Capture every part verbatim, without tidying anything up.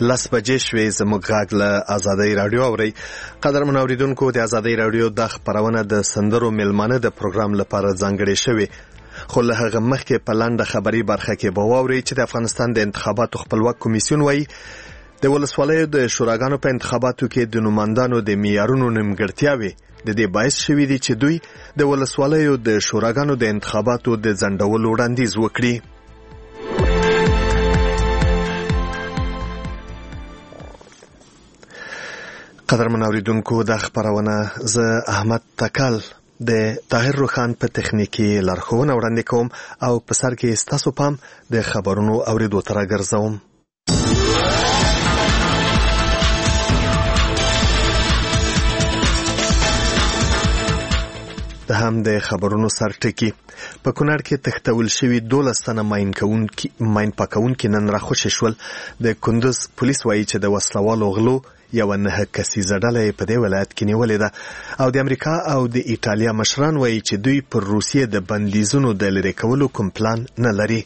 لس بجې شوې زموږ غږ له آزادۍ راډیو اورئ. قدرمن اوریدونکو، د آزادۍ راډیو د خپرونه د سندرو میلمانه د پروګرام لپاره ځانګړې شوې، خو له هغه مخکې په لنډه خبري برخه کې به واورئ چې د افغانستان د انتخاباتو خپلواک کمیسیون وایي د ولسوالیو د شوراګانو په انتخاباتو کې د نوماندانو د معیارونو نیمګړتیاوې د دې باعث شوي دي چې دوی د ولسوالیو د شوراګانو د انتخاباتو د ځنډولو وړاندیز وکړي. قدرمن اوریدونکو، د خبرونه زه احمد تکل د طاهر روخان په تخنیکی لارښوونه وړاندې کوم او په سر کې ستاسو پام د خبرونو اوریدو ته راګرځوم. د هم د خبرونو سرټکی په کونړ کې تختول شوی دولس تنه ماین کوونکي ماین پاکونکي نن راخوشي شول. د کندوز پولیس وایي چې د وسلوالو غلو یو نه کسیزه ډله په دې ولایت کې نیولې ده او د امریکا او د ایټالیا مشران وایي چې دوی پر روسیې د بندیزونو د لرې کولو کوم پلان نه لري.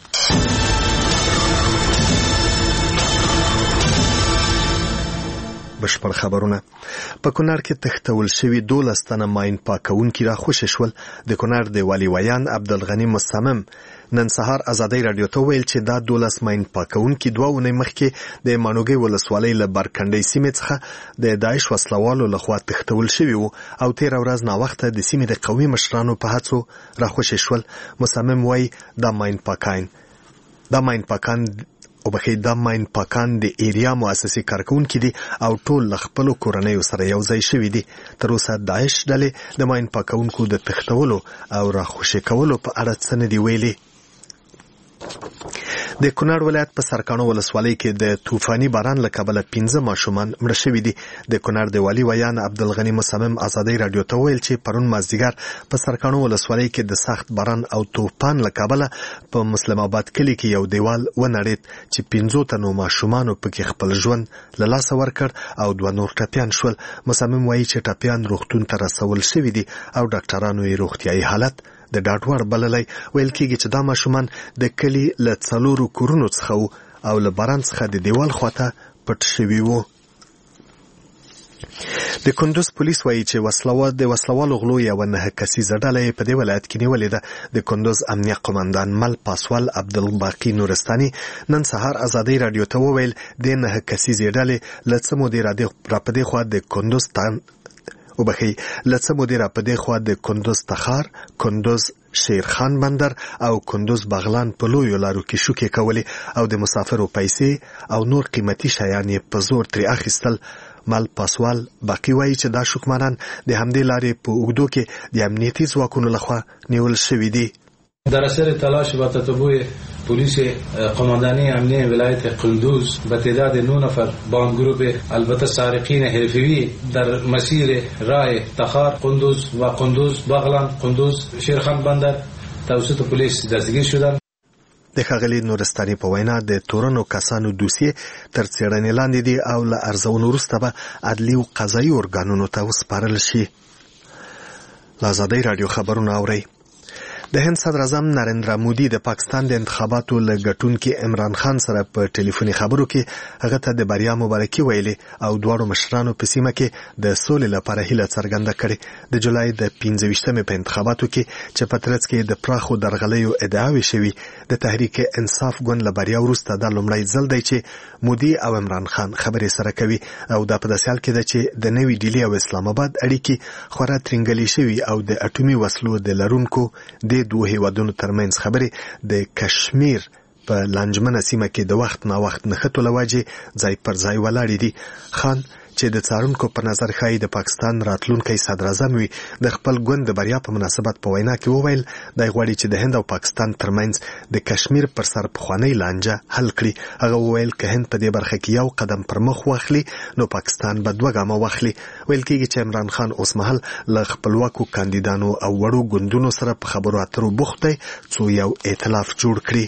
بشپړ خبرونه. په کونړ کې تختول شوی دولس تنه ماین پاکونکي راخوشي شول. د کونړ د والی ویان عبدالغنی مصمم نن سهار آزادۍ راډیو ته ویل چې دا دولس ماین پاکونکي دوه اونۍ مخکې د مانوګي ولسوالۍ له برکنډۍ سیمې څخه د داعش وسلوالو لخوا تختول شوي وو او تیر ورځ ناوخته د سیمې د قومي مشرانو په هڅو راخوشي شول. مصمم وایي دا ماین پاکان دا ماین پاکان او بخې دا ماین پاکان د ایریا مؤسسې کارکونکي دي او ټول خپل کورنۍ سره یو ځای شوي دي. تر اوسه داعش ډلې د ماین پاکونکو د تختولو او راخوشي کولو په اړه څه نه دي ویلي. د کونړ ولایت په سرکانو ولسوالۍ کې د طوفاني باران له کبله پنځه ماشومان مړه شوي دي. د کونړ د والي ویان عبدالغنی مصمم آزادۍ راډیو ته ویل چې پرون مازدیګر په سرکانو ولسوالۍ کې د سخت باران او طوفان له کبله په مسلم آباد کلي کې یو دیوال ونړید چې پنځو تنو ماشومانو پکې خپل ژوند له لاسه ورکړ او دوه نور ټپیان شول. مصمم وایي چې ټپیان روغتون ته رسول شوي دي او ډاکټرانو یې روغتیايي حالت د ډاډوړ بللی. ویل کېږي چې دا ماشومان د کلي له څلورو کورونو څخه او له باران څخه د دیوال خواته پټ شوي وو. د کندوز پولیس وایي چې وسلوال د وسلوالو غلو یو نه کسیزه ډله په دې ولایت کې نیولې ده. د کندوز امنیه قومندان مل پاسوال عبدالباقی نورستاني نن سهار آزادۍ راډیو ته وویل د نه کسیزې ډلې له څه مودې را په دې خوا د کندوز تان وبخي لڅه مدیر په دې خوا د کندوز تخار، کندوز شیرخان بندر او کندوز بغلان په لویو لارو کې شوکې کولې او د مسافرو پیسې او نور قیمتي شیان یې په زور ترې اخیستل. مال پاسوال باقی وایي چې دا شکمنان د همدې لارې په اوږدو کې د امنیتي ځواکونو لخوا نیول شوي دي. در اثر تلاش و تتبع پلیس قماندانی امنیه ولایت قندوز به تعداد نه نفر با آن گروه البته سارقین حرفه‌ای در مسیر راه تخار قندوز و قندوز بغلان قندوز شیرخان بندر توسط پلیس دستگیر شدند. د ښاغلي نورستاني په وینا د تورنو کسانو دوسیې تر څېړنې لاندې دي او له ارزونو وروسته به عدلي او قضایي ارګانونو ته وسپارل شي. له آزادۍ راډیو خبرونه اورئ. د هند صدر اعظم نریندرا مودي د پاکستان د انتخاباتو له ګټونکي عمران خان سره په ټلیفوني خبرو کې هغه ته د بریا مبارکي ویلې او دواړو مشرانو په سیمه کې د سولې لپاره هیله څرګنده کړې. د جولای د پنځه ویشتمې په انتخاباتو کې چې په ترڅ کې د پراخو درغلیو ادعاوې شوي، د تحریک انصاف ګوند له بریا وروسته دا لومړی ځل دی چې مودي او عمران خان خبرې سره کوي او دا په داسې حال کې ده چې د نوې ډیلي او اسلام آباد اړیکې خورا ترنګلې شوي او د اټومي وسلو د لرونکو د دوه هیوادونو ترمنځ خبرې د کشمیر په لانجمنه سیمه کې د وخت نا وخت نښتو له وجې ځای پر ځای ولاړې دي. خان چې د څارونکو په نظر ښایي د پاکستان راتلونکی صدر اعظم وي، د خپل ګوند د بریا په مناسبت په وینا کې وویل دی غواړي چې د هند او پاکستان ترمنځ د کشمیر پر سر پخوانۍ لانجه حل کړي. هغه وویل که هند په دې برخه کې یو قدم پر مخ واخلي نو پاکستان به دوه ګامه واخلي. ویل کېږي چې عمران خان اوس مهال له خپلواکو کاندیدانو او وړو ګوندونو سره په خبرو اترو بوخت دی څو یو ائتلاف جوړ کړي.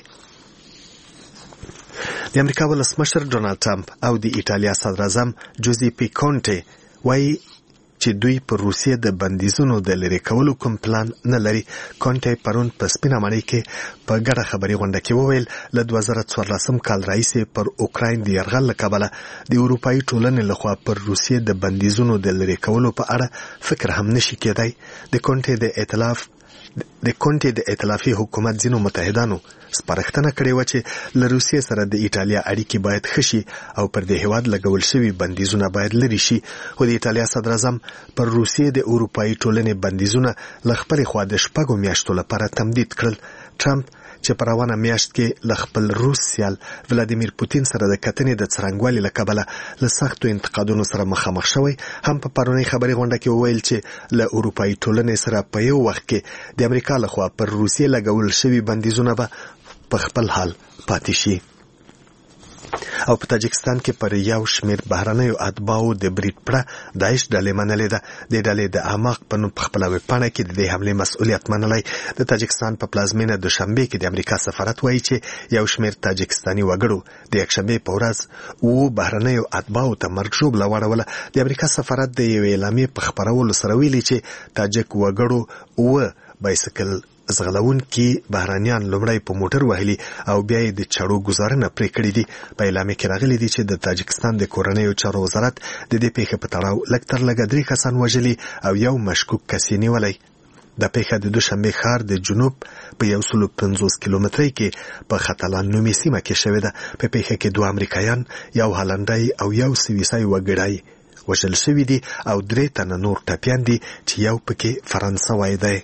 د امریکا ولسمشر ډونالد ټرمپ او د ایټالیا صدر اعظم جوزیپي کونټې وایي چې دوی پر روسیې د بندیزونو د لرې کولو کوم پلان نه لري. کونټي پرون په سپینه ماڼۍ کې په ګډه خبري غونډه کې وویل له دوه زره څوارلسم کال راهیسې پر اوکراین د یرغل له کبله د اروپایي ټولنې لخوا پر روسیې د بندیزونو د لرې کولو په اړه فکر هم نشي کېدای. د کونټي د ائتلاف د کونټي د ائتلافي حکومت ځینو متحدانو سپارښتنه کړې و چې له روسیې سره د ایټالیا اړیکې باید ښه شي او پر دې هېواد لګول شوي بندیزونه باید لرې شي. خو د ایټالیا صدراعظم پر روسیې د اروپایي ټولنې بندیزونه له خپلې خوا د شپږو میاشتو لپاره تمدید کړل. ټرمپ چې په روانه میاشت کې له خپل روس سیال ولادیمیر پوتین سره د کتنې د څرنګوالي له کبله له سختو انتقادونو سره مخامخ شوی، هم په پرونۍ خبري غونډه کې وویل چې له اروپایي ټولنې سره په یو وخت کې د امریکا لخوا پر روسیې لګول شوي بندیزونه به په خپل حال پاتې شي. او په تاجکستان کې پر یو شمېر بهرنیو اتباعو د برید پړه داعش ډلې منلې ده. د ډلې د اعماق په نوم په خپله ویبپاڼه کې د دې حملې مسؤلیت منلی. د تاجکستان په پلازمینه دوشنبې کې د امریکا سفارت وایي چې یو شمېر تاجکستاني وګړو د یکشنبې په ورځ اوو بهرنیو اتباعو ته مرګ ژوبله واړوله. د امریکا سفارت د یوې اعلامیې په خپرولو سره ویلي چې تاجک وګړو اوه بایسکل زغلونکي بهرانیان لومړی په موټر وهلي او بیا یې د چړو ګزارنه پرې کړې دي. په اعلامیه کې راغلي دي چې د تاجکستان د کورنیو چارو وزارت د دې پیښې په تړاو لږ تر لږه درې کسان وژلي او یو مشکوک کس یې نیولی. دا پیښه د دوشنبې ښار د جنوب په یو سلو پنځوس کیلومترۍ کې په ختلان نومي سیمه کې شوې ده. په پیښه کې دوه امریکایان، یو هالنډی او یو سویسای وګړی وژل شوي دي او درې تنه نور ټپیان دي چې یو پکې فرانسوی دی.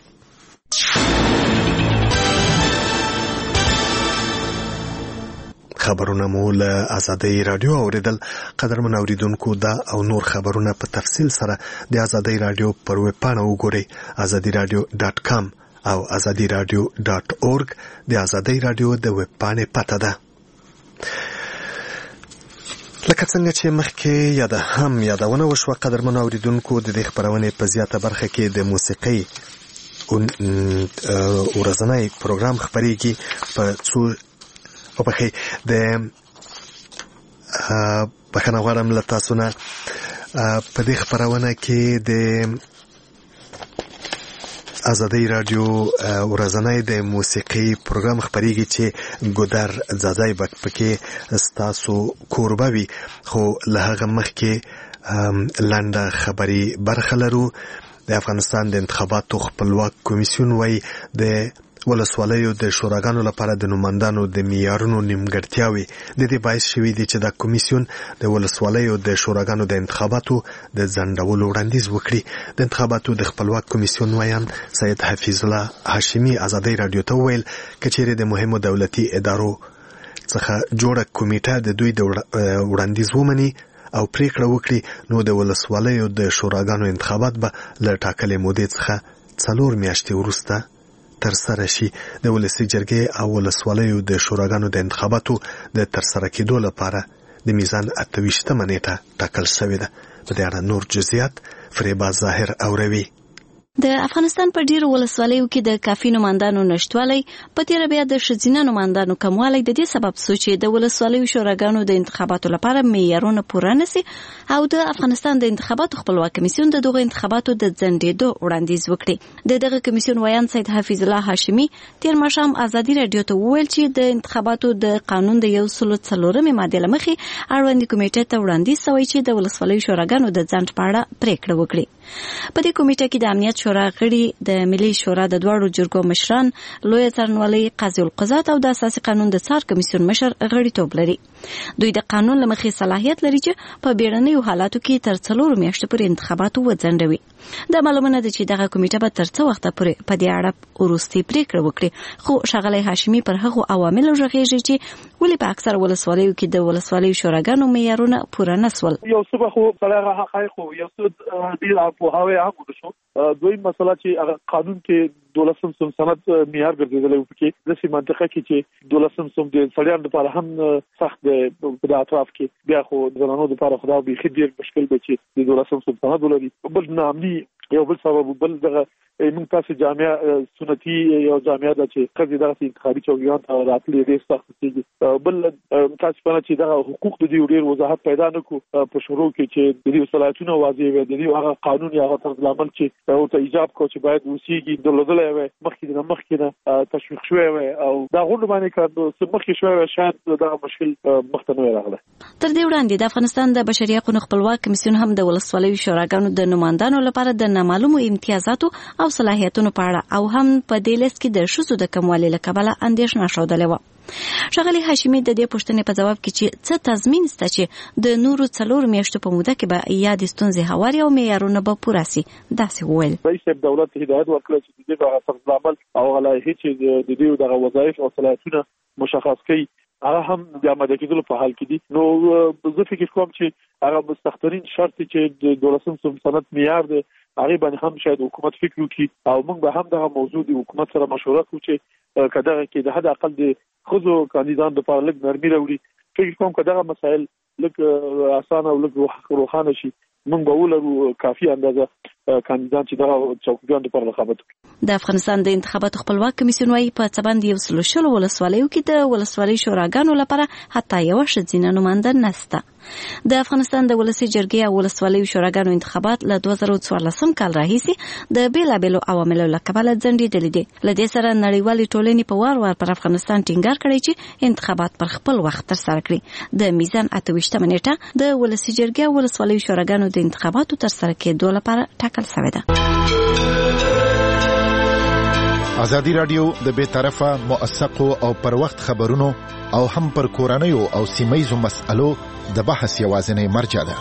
خبرونه مو له آزادۍ رادیو اوریدل. قدرمن اوریدونکو دا او نور خبرونه په تفصیل سره د آزادۍ رادیو پر ویب پاڼه وګورئ، آزادي رادیو ډاټ کام او آزادي رادیو ډاټ اورګ د آزادۍ رادیو د ویب پاڼې پته ده. لکه څنګه چې مخکې یاده هم یادونه وشوه، قدرمن اوریدونکو د دې خبرونې په زیاته برخه کې د موسیقۍ ورځنی پروګرام خپریږي په څو او پخې د بخښنه غواړم له تاسو نه. په دې خپرونه کې د آزادۍ رادیو ورځنی د موسیقي پروګرام خپریږي چې ګودر ځاځی بک پکې ستاسو کوربه وي. خو له هغه مخکې لنډه خبري برخه لرو. د افغانستان د انتخاباتو خپلواک کمیسیون وایي د ولسوالیو د شوراګانو لپاره د نوماندانو د معیارونو نیمګړتیاوې د دې باعث شوي دي چې دا کمیسیون د ولسوالیو د شوراګانو د انتخاباتو د ځنډولو وړاندیز وکړي. د انتخاباتو د خپلواک کمیسیون ویان سید حفیظ الله هاشمي آزادۍ رادیو ته وویل که چیرې د مهمو دولتي ادارو څخه جوړه کمیټه د دوی د وړاندیز ومني او پریکړه وکړي، نو د ولسوالیو د شوراګانو انتخابات به له ټاکلې مودې څخه څلور میاشتې وروسته ترسره شي. د ولسي جرګې او ولسوالیو د شوراګانو د انتخاباتو د ترسره کېدو لپاره د میزان اته ویشتمه نیټه ټاکل شوې ده. په دې اړه نور جزئیات فریبا ظاهر اوروي. د افغانستان په ډیرو ولسوالیو کې د کافي نوماندانو نشټوالی، په تیره بیا د ښځینه نوماندانو کموالی د دې سبب شو چې د ولسوالیو شوراګانو د انتخاباتو لپاره معیارونه پوره نشي او د افغانستان د انتخاباتو خپلواک کمیسیون د دغه انتخاباتو د ځنډېدو وړاندیز وکړي. د دغه کمیسیون ویان سید حفیظ الله هاشمي تیر ماښام آزادي رادیو ته وویل چې د انتخاباتو د قانون د یو سلو څلورمې مادې له مخې اړوندې کمیټې ته وړاندیز شوی چې د ولسوالیو شوراګانو د ځنډ په اړه پریکړه وکړي. په دې کمیټه کې د امنیت شورا غړي، د ملي شورا د دواړو جرګو مشران، لوی څارنوالۍ قاضي القضات او د اساسي قانون د څار کمیسیون مشر غړیتوب لري. دوی د قانون له مخې صلاحیت لري چې په بیړنیو حالاتو کې تر څلورو میاشتو پورې انتخابات وځنډوي. دا معلومه ده چې دغه کمیټه به تر څه وخته پورې په دې اړه وروستۍ پریکړه وکړي. خو ښاغلی هاشمي پر هغو عواملو غږیږي چې ولې په اکثر ولسوالیو کې د ولسوالیو شوراګانو معیارونه پوره نه سول. یو څه به خو هغه حقایق خو یو څه ډېر پوهاوی هغه شو. دوی مسله چې هغه قانون کې دولسم سم سند معیار ګرځېدلی و، پکې داسې منطقه کې چې دولسم سم د سړیانو لپاره هم سخت دی په د اطراف کې، بیا خو د زنانو لپاره خو دا بیخي ډېر مشکل دی چې د دولسم سم سند ولري. بل ناامني یو بل سبب، بل دغه موږ تاسو جامعه سنتي یو جامعه د چې کړي دغه انتخابي چوکیان ته راتلې ډېر سخت کېږي. بل تاسو په چې دغه حقوق د دې ډېر وضاحت پیدا نکو په شروع کې چې د دې صلاحیتونو واضح وي، د دې هغه قانون یا هغه طرز العمل چې او ته ایجاب کو چې باید وسیږي دلدلې وي مخکې د مخکې نه تشویق شوی وي او دا غوډ باندې کار چې مخکې شوی وي شاید دا مشکل مخته نه راغله. تر دې وړاندې د افغانستان د بشري حقوقو خپلواک کمیسیون هم د ولسوالیو شوراګانو د نمائندانو لپاره د نامعلومو امتیازاتو او صلاحیتونو په اړه او هم په دې لیست کې د ښځو د کموالي له کبله اندېښنه ښودلې وه. ښاغلي هاشمي د دې پوښتنې په ځواب کې چې څه تضمین شته چې د نورو څلور میاشتو په موده کې به یادې ستونزې هواري او معیارونه به پوره سي داسې وویل. رئیس دولت هدایت ورکړ چې د دې په طرز العمل او غلایحې چې د دې دغه وظایف او صلاحیتونه مشخص کړي هغه هم د آماده کېدلو په حال کې دي. نو زه فکر کوم چې هغه مستحضرین شرط چې د دولسم سند معیار دی هغه باندې هم شاید حکومت فکر وکړي او موږ به هم دغه موضوع د حکومت سره مشوره وکړو چې کداغه کې د حد اقل د خزو کاندیدان لپاره لږ نرمي راوړي. فکر کوم کداغه مسائل لږ اسانه او لږ روښانه شي موږ به ولرو کافي اندازه کاندیدان چې دغه چوکیان لپاره رقابت وکړي. د افغانستان د انتخاباتو خپلواک کمیسیون وايي په څبند یو سل شل ولسوالیو کې د ولسوالۍ شوراګانو لپاره حتی یو ښځینه نماینده نشته. د افغانستان د ولسي جرګې او ولسوالیو شوراګانو انتخابات له دوه زره څوارلسم کال راهیسې د بیلابیلو عواملو له کبله ځنډېدلي دي. له دې سره نړیوالې ټولنې په وار وار پر افغانستان ټینګار کړی چې انتخابات پر خپل وخت ترسره کړي. د میزان اته ویشتمه نیټه د ولسي جرګې او ولسوالیو شوراګانو د انتخاباتو ترسره کېدو لپاره ټاکل شوې ده. ازادي راډیو د بې طرفه موثقو او پر وخت خبرونو او هم پر کورنیو او سیمه‌یزو مسألو د بحث یوازینی مرجع ده.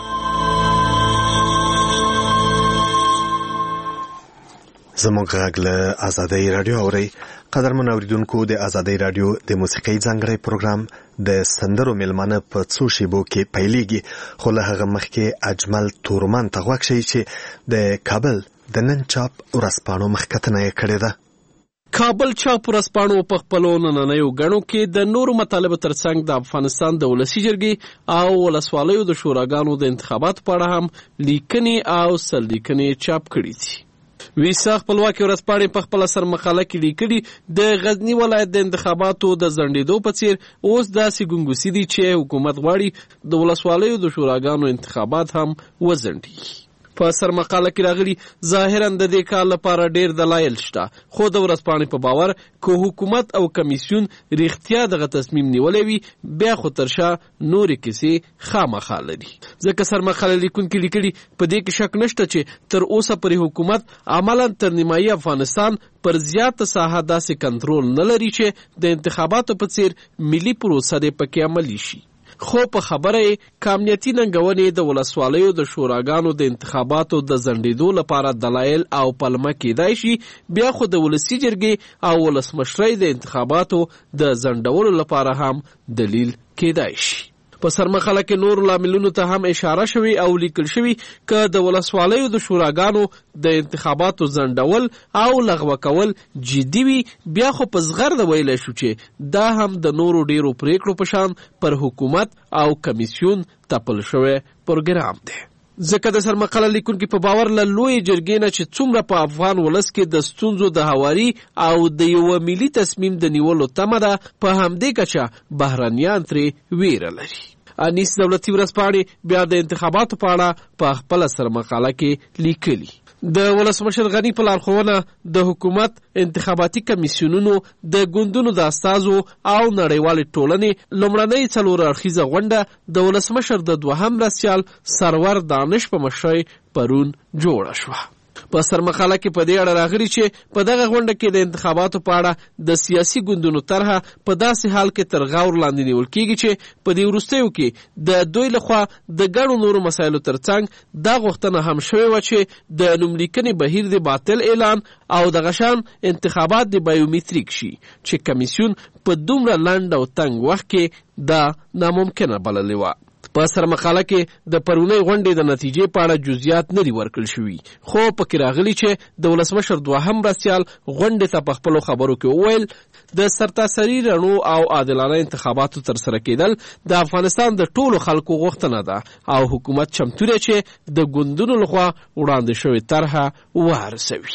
زموږ غږ له ازادي راډیو اوري. قدرمن اوریدونکو د ازادي راډیو د موسیقي ځانګړی پروګرام د سندرو ملمانه په څو شیبو کې پیلېږي خو له هغه مخکې اجمل تورمان ته غوږ شئ چې د کابل د نن چاپ ورځپاڼو مخکتنه یې کړې ده. کابل چاپ ورځپاڼو په خپلو نننیو ګڼو کې د نورو مطالبو ترڅنګ د افغانستان د ولسي جرګې او ولسوالیو د شوراګانو د انتخاباتو په اړه هم لیکنې او سرلیکنې چاپ کړي دي. ویسا خپلواکي ورځپاڼې په خپله سرمقاله کې لیکلي د غزني ولایت د انتخاباتو د ځنډېدو په څیر اوس داسې ګنګوسې دي چې حکومت غواړي د ولسوالیو د شوراګانو انتخابات هم وځنډي. په سرمقاله کې راغلي ظاهرا د دې کار لپاره ډېر دلایل شته خو د ورځپاڼې په باور که حکومت او کمیسیون رښتیا دغه تصمیم نیولی وي بیا خو تر شا نورې کیسې خامخا لري. ځکه سرمقاله لیکونکي لیکلي په دې کې شک نشته چې تر اوسه پورې حکومت عملا تر نیمایي افغانستان پر زیاته ساحه داسې کنټرول نه لري چې د انتخاباتو په څیر ملي پروسه دې پکې عملي شي. خو په خبره کامیتي ننګونې د ولسوالیو د شوراګانو د انتخاباتو د ځنډېدو لپاره دلایل او پلمه کېدای شي بیا خو د ولسي جرګې او ولسمشرۍ د انتخاباتو د ځنډولو لپاره هم دلیل کېدای شي. په سرمقاله کې نور لاملونو ته هم اشاره شوی او لیکل شوی که د ولسوالیو د شوراګانو د انتخاباتو ځنډول او لغوه کول جدي وي بیا خو په زغرده ویلی شو چې دا هم د نورو ډیرو پریکړو په شان پر حکومت او کمیسیون تپل شوی پروګرام دی. ځکه د سرمقاله لیکونکي په باور له لویې جرګې نه چې څومره په افغان ولس کې د ستونزو د هواري او د یوه ملي تصمیم د نیولو تمه ده په همدې کچه بهرنیان ترې ویره لري. انیس دولتي ورځپاڼې بیا د انتخاباتو په اړه په خپله سرمقاله کې لیکلي. د ولسمشر غني په لارښوونه د حکومت انتخاباتي کمیسیونونو د ګوندونو د استازو او نړیوالې ټولنې لومړنۍ څلور اړخیزه غونډه د ولسمشر د دوهم مرستیال سرور دانش په مشرۍ پرون جوړه شوه. په سرمقاله کې په دې اړه راغلي چې په دغه غونډه کې د انتخاباتو په اړه د سیاسي ګوندونو طرحه په داسې حال کې تر غور لاندې نیول کېږي چې په دې وروستیو کې د دوی لخوا د ګڼو نورو مسایلو ترڅنګ دا غوښتنه هم شوې وه چې د نوملیکنې بهیر د باطل اعلان او دغه شان انتخابات د بایومتریک شي چې کمیسیون په دومره لنډ او تنګ وخت کې دا ناممکنه بللې وه. په سرمقاله کې د پرونۍ غونډې د نتیجې په اړه جزئیات نه دي ورکړل شوي خو پکې راغلي چې د ولسمشر دوهم مرستیال غونډې ته په خپلو خبرو کې وویل د سرتاسري رڼو او عادلانه انتخاباتو ترسره کېدل د افغانستان د ټولو خلکو غوښتنه ده او حکومت چمتو دی چې د ګوندونو لخوا وړاندې شوې طرحه وارسوي.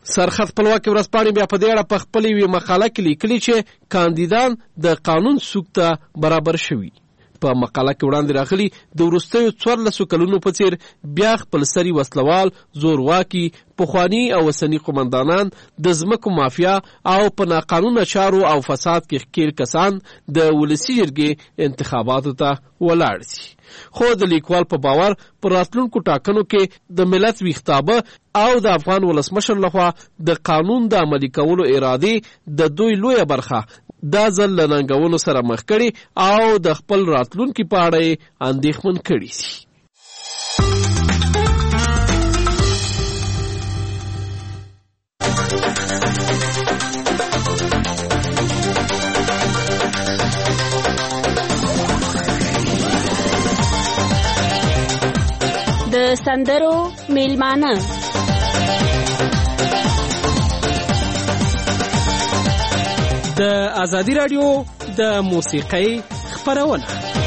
سرخط خپلواکي ورځپاڼې بیا په دې اړه په خپلې یوې مقاله کې لیکلي چې کاندیدان د قانون سوق ته برابر شوي. په مقاله کې وړاندې راغلي د وروستیو څوارلسو کلونو په څیر بیا خپل سري وسلوال، زورواکي، پخواني او اوسني قومندانان، د ځمکو مافیا او په ناقانونه چارو او فساد کې ښکېل کسان د ولسي جرګې انتخاباتو ته ولاړ سي. خو د لیکوال په باور په راتلونکو ټاکنو کې د ملت ویښتابه او د افغان ولسمشر لخوا د قانون د عملي کولو ارادې د دوی لویه برخه دا ځل له ننګونو سره مخ کړي او د خپل راتلونکي په اړه یې اندېښمن کړي سي. د سندرو میلمانه د ازادي راډیو د موسیقۍ خپرونه.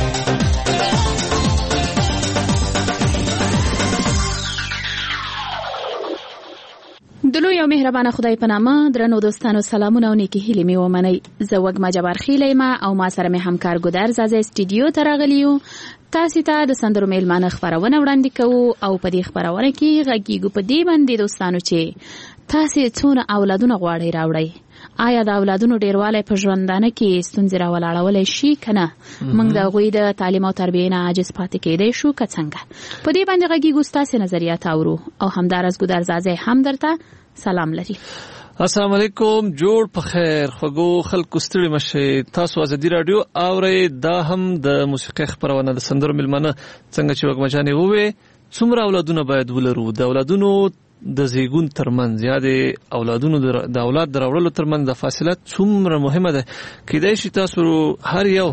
د لوی او مهربانه خدای په نامه درنو دوستانو سلامونه او نیکی هیلې مې ومنئ. زه وږمه جبار خیل یم او ما سره مې همکار ګودر زازه سټوډیو ته راغلی یو. تاسو ته د سندرو میلمانه خپرونه وړاندې کوو او په دې خپرونه کې غږیږو په دې باندې دوستانو چې تاسو څونه اولادونه غواړئ راوړئ. آیا د اولادونو ډیروالی په ژوندانه کې ستونزې راولاړولی شي که نه؟ موږ د هغوی د تعلیم او تربیې نه عاجز پاتې کیدی شو که څنګه؟ په دې باندې غږیږو، ستاسې نظریات اورو او همداراز ګودر زازی هم درته سلام لري. السلام علیکم، جوړ په خیر خوږو خلکو، ستړي مشئ. تاسو ازادي راډیو اورئ. دا هم د موسیقۍ خپرونه د سندرو میلمانه. څنګه چې وږمه جانې ووې څومره اولادونه باید ولرو، د اولادونو د زیږون ترمنځ یا د اولادونو د اولاد د راوړلو ترمنځ د فاصله څومره مهمه ده. کیدای شي تاسو هر یو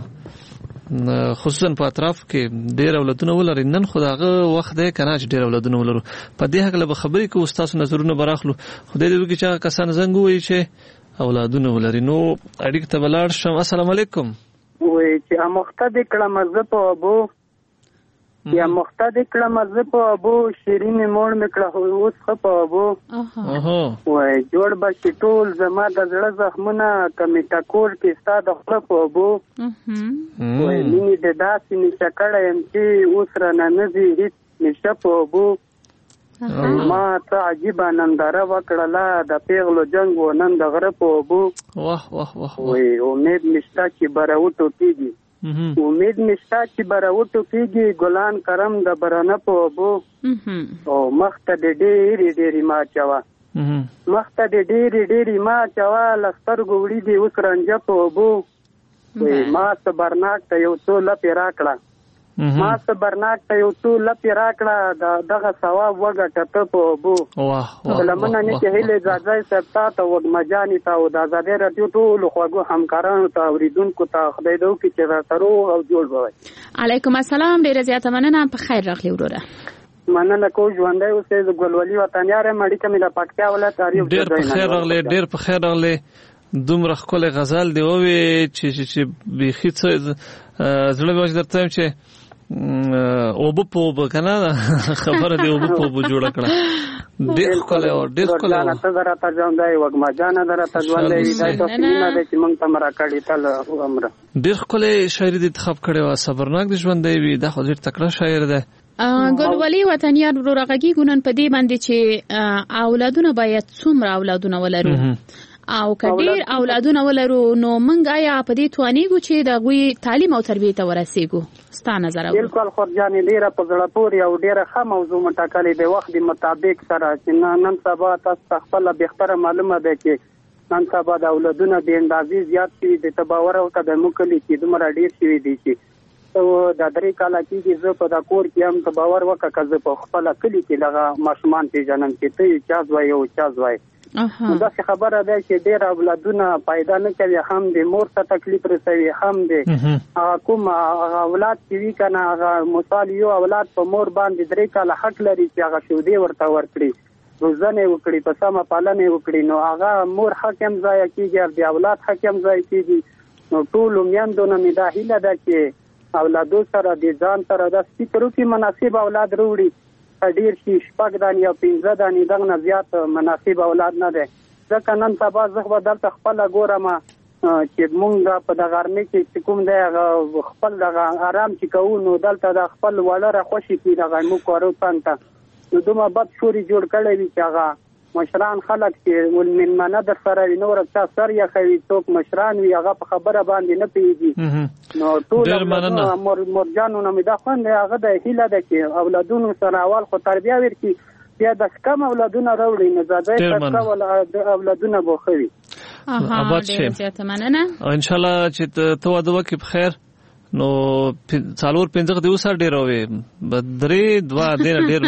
خصوصا په اطراف کې ډېر اولادونه ولرئ. نن خو دغه وخت دی که نه چې ډېر اولادونه ولرو. په دې هکله به خبرې کوو، ستاسو نظرونه به راخلو. خدای دې وکړي چې هغه کسان زنګ ووایي چې اولادونه ولري. نو اړیکې ته به لاړ شم. السلام علیکم. وایي چې اموخته دې کړمه زه په ابو یا مخته دې کړمه زه په ابو، شیرینې موړ مې کړه اوس ښه په ابو. وایي جوړ به شي ټول زما د زړه زخمونه که مې ټکور کې ستا د خوله په ابو. وایي مینې د داسې نشه کړی یم چې اوس رانه نه ځي هېڅ نشه په ابو. ما څه عجیبه ننداره وکړله د پیغلو جنګ و نن د غره په ابو. وایي امید مې شته چې به راوټوکېږي، امید مشتا چې به راوټوکېږي ګلان کرم د برانه په ابو. او مخته د ډېرې ډېرې ما اچوه، مخته د ډېرې ډېرې ما اچوه، له سترګو وړي دي اوس رنجه په ابو. ما صبرناک ته یو څو لپې راکړه، ما صبرناک ته یو څو لپې راکړه، دغه ثواب وګټه ته په ابو. لمنه نیکې هیلې ځاځی صاحب تا ته، وږمه جانې ته او د ازادۍ راډیو ټولو خوږو همکارانو ته اوریدونکو ته خدای دې وکړي چې راته روغ او جوړ به وای. علیکم السلام، ډېره زیاته مننه. په خیر راغلی وروره. مننه کوم، ژوندی اوسئ. زه ګلولي وطنیار یم، اړیکه مې د پکتیا ولایت اریوب ته. ډېر په خیر راغلی، ډېر په خیر راغلی. دومره ښکلی غزل دې ووې چې چې بیخي څه زړه مې درته وایم چې اوبه په اوبه که نه خبره دې اوبه په اوبه جوړه کړه. ډېر ښکلی و، ډېر ښکلی و. ته زه راته ژوندی، وږمه جانه ده راته ژوندی وي. دا څه مینه ده چې موږ ته مې راکړې تل عمره. ډېر ښکلی شاعري دې انتخاب کړې وه. صبرناک دې ژوندی وي. دا خو ډېر تکړه شاعر دی. ګلولي وطنیار وروره غږیږو نن په دې باندې چې اولادونه باید څومره اولادونه ولرو او که ډېر اولادونه ولرو نو موږ آیا په دې توانیږو چې د هغوی تعلیم او تربیې ته ورسېږو؟ ستا نظر اورو. بلکل خورجانې ډېره په زړه پورې او ډېره ښه موضوع مو ټاکلې د وخت د مطابق سره چې نن سبا تاسو ته خپله بهتره معلومه ده چې نن سبا د اولادونه بې اندازې زیات شوي دي. ته باور وکړه د موږ کلي کې دومره ډېر شوي دي چې دا درې کاله کېږي زه په دا کور کې هم. ته باور وکړه که زه په خپله کلي کې دغه ماشومان پېژنم چې ته یې چا زوی او چا زوی. داسې خبره ده چې ډېر اولادونه پیدا نه کوي، هم د مور ته تکلیف رسوي، هم د کوم اولاد چې وي که نه هغه مثال یو اولاد په مور باندې درې کاله حق لري چې هغه شودې ورته ورکړي، روزنه وکړي، په سمه پالنه وکړي. نو هغه مور حق هم ضایع کېږي او د اولاد حق هم ضایع کېږي. نو ټولو میندو نه مې دا هیله ده چې اولادو سره د ځان سره دا فکر وکړي مناسب اولاد راوړي څخه ډیر شي شپږ دانې یا پنځه دانې دغه نه زیات مناسب اولاد نه دی. ځکه نن سبا زه به دلته خپله ګورم چې موږ په دغه غرمې کې چې کوم دی هغه خپل دغه ارام چې کوو نو دلته د خپل وړه راخوشي کړي دغه موږ کورو څنګ ته نو دومره بد شوري جوړ کړی وي چې هغه مشران خلک چې مېلمانه در سره وي نور چا سر یخوي څوک مشران وي هغه په خبره باندې نه پوهېږي. نو ټول مورجانو نه مې دا خوند دی هغه د هیله ده چې اولادونو سره اول خو تربیه ورکړي بیا د کم اولادونه راوړي نو زیاتی اولادونه به ښه وي. آباد شي او انشاءالله چې ته واده وکړې په خیر نو څلور پنځه دې وسه ډېر وې درې دوه دې ډېر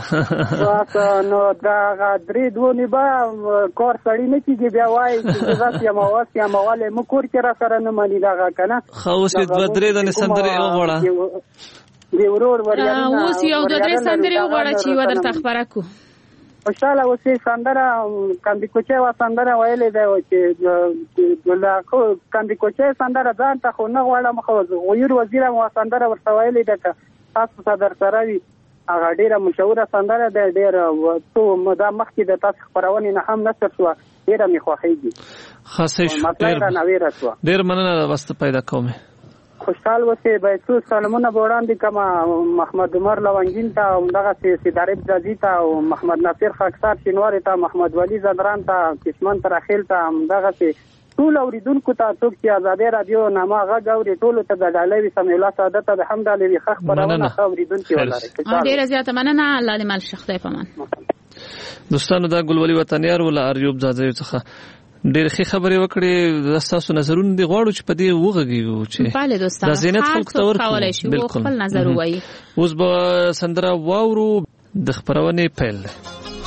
ما نو دا درې دوه نه به کور سړی نه کېږي بیا وایي چې زه یم اواز یم اواله مو کور کې را سره نه مانی دغه که نه ښه اوس یې دوه درې دانې سندرې وغواړه د ورور وریانونه اوس یو دوه درې سندرې وغواړه چې یوه درته خپره کړو. خوشحاله اوس یې سندره کاندي کوچی وه سندره ویلې دی چې کاندي کوچی سندره ځان ته خو نه غواړم خو غویر وزیر هم سندره ورته ویلې ده که تاسو ته در سره وي هغه ډېره مشهوره سندره ده ډېره څو دا مخکې د تاسو خپرونې نه هم نشر شوه ډېره مې خوښېږي. ښه شو ډېر مننه واسطه پیدا کوم. خوشحال اوسئ. بایسو سلامونه به وړاندې کړم محمد عمر لونګین ته همدغسې سیدارب ځاځي ته او محمد ناصر خاکسار شینواري ته محمد ولی زدران ته کشمن ترخیل ته همدغسې ټول اورېدونکو ته څوک چې ازادۍ راډیو نامه غږ اوري ټولو ته د ډالۍ وي سمیع الله ساده ته د حمد علي ښه خپرونه ښه اورېدونکي ولرئ. ډېره زیاته مننه. الله دې مل شه. خدای پامان. دوستانو دا ګلولي وطنیار له اریوب ځاځیو څخه ډېر ښې خبرې وکړې. ستاسو نظرونه دې غواړو چې په دې وغږېږو چې دا زینت خلکو ته ورکړو. بالکل خپل نظر ووایي. اوس به سندره واورو د خپرونې پیل دی.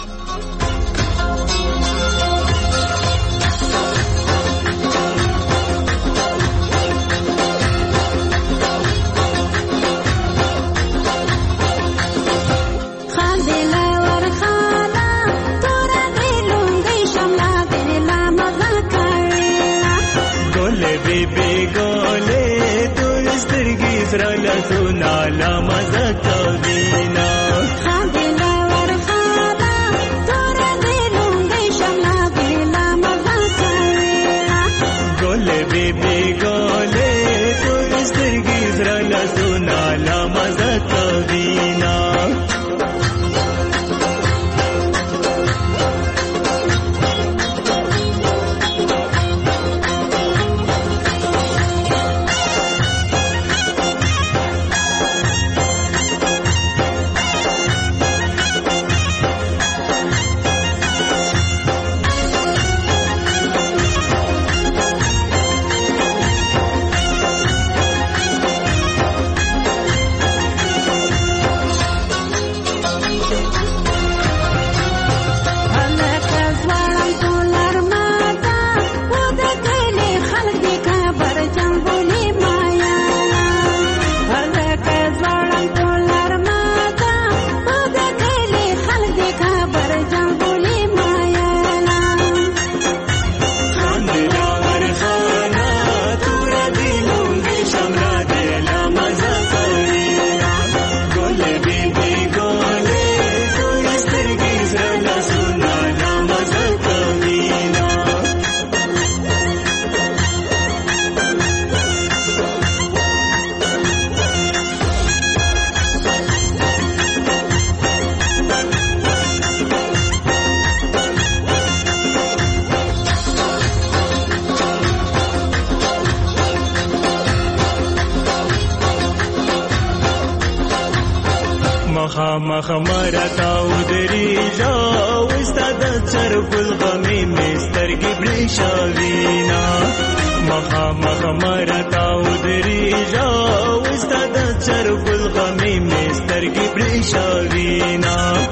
مخ مرتاو دریجا وستاد چرپ الغمی مسترگی بریشاوینا مخ مخ مرتاو دریجا وستاد چرپ الغمی مسترگی بریشاوینا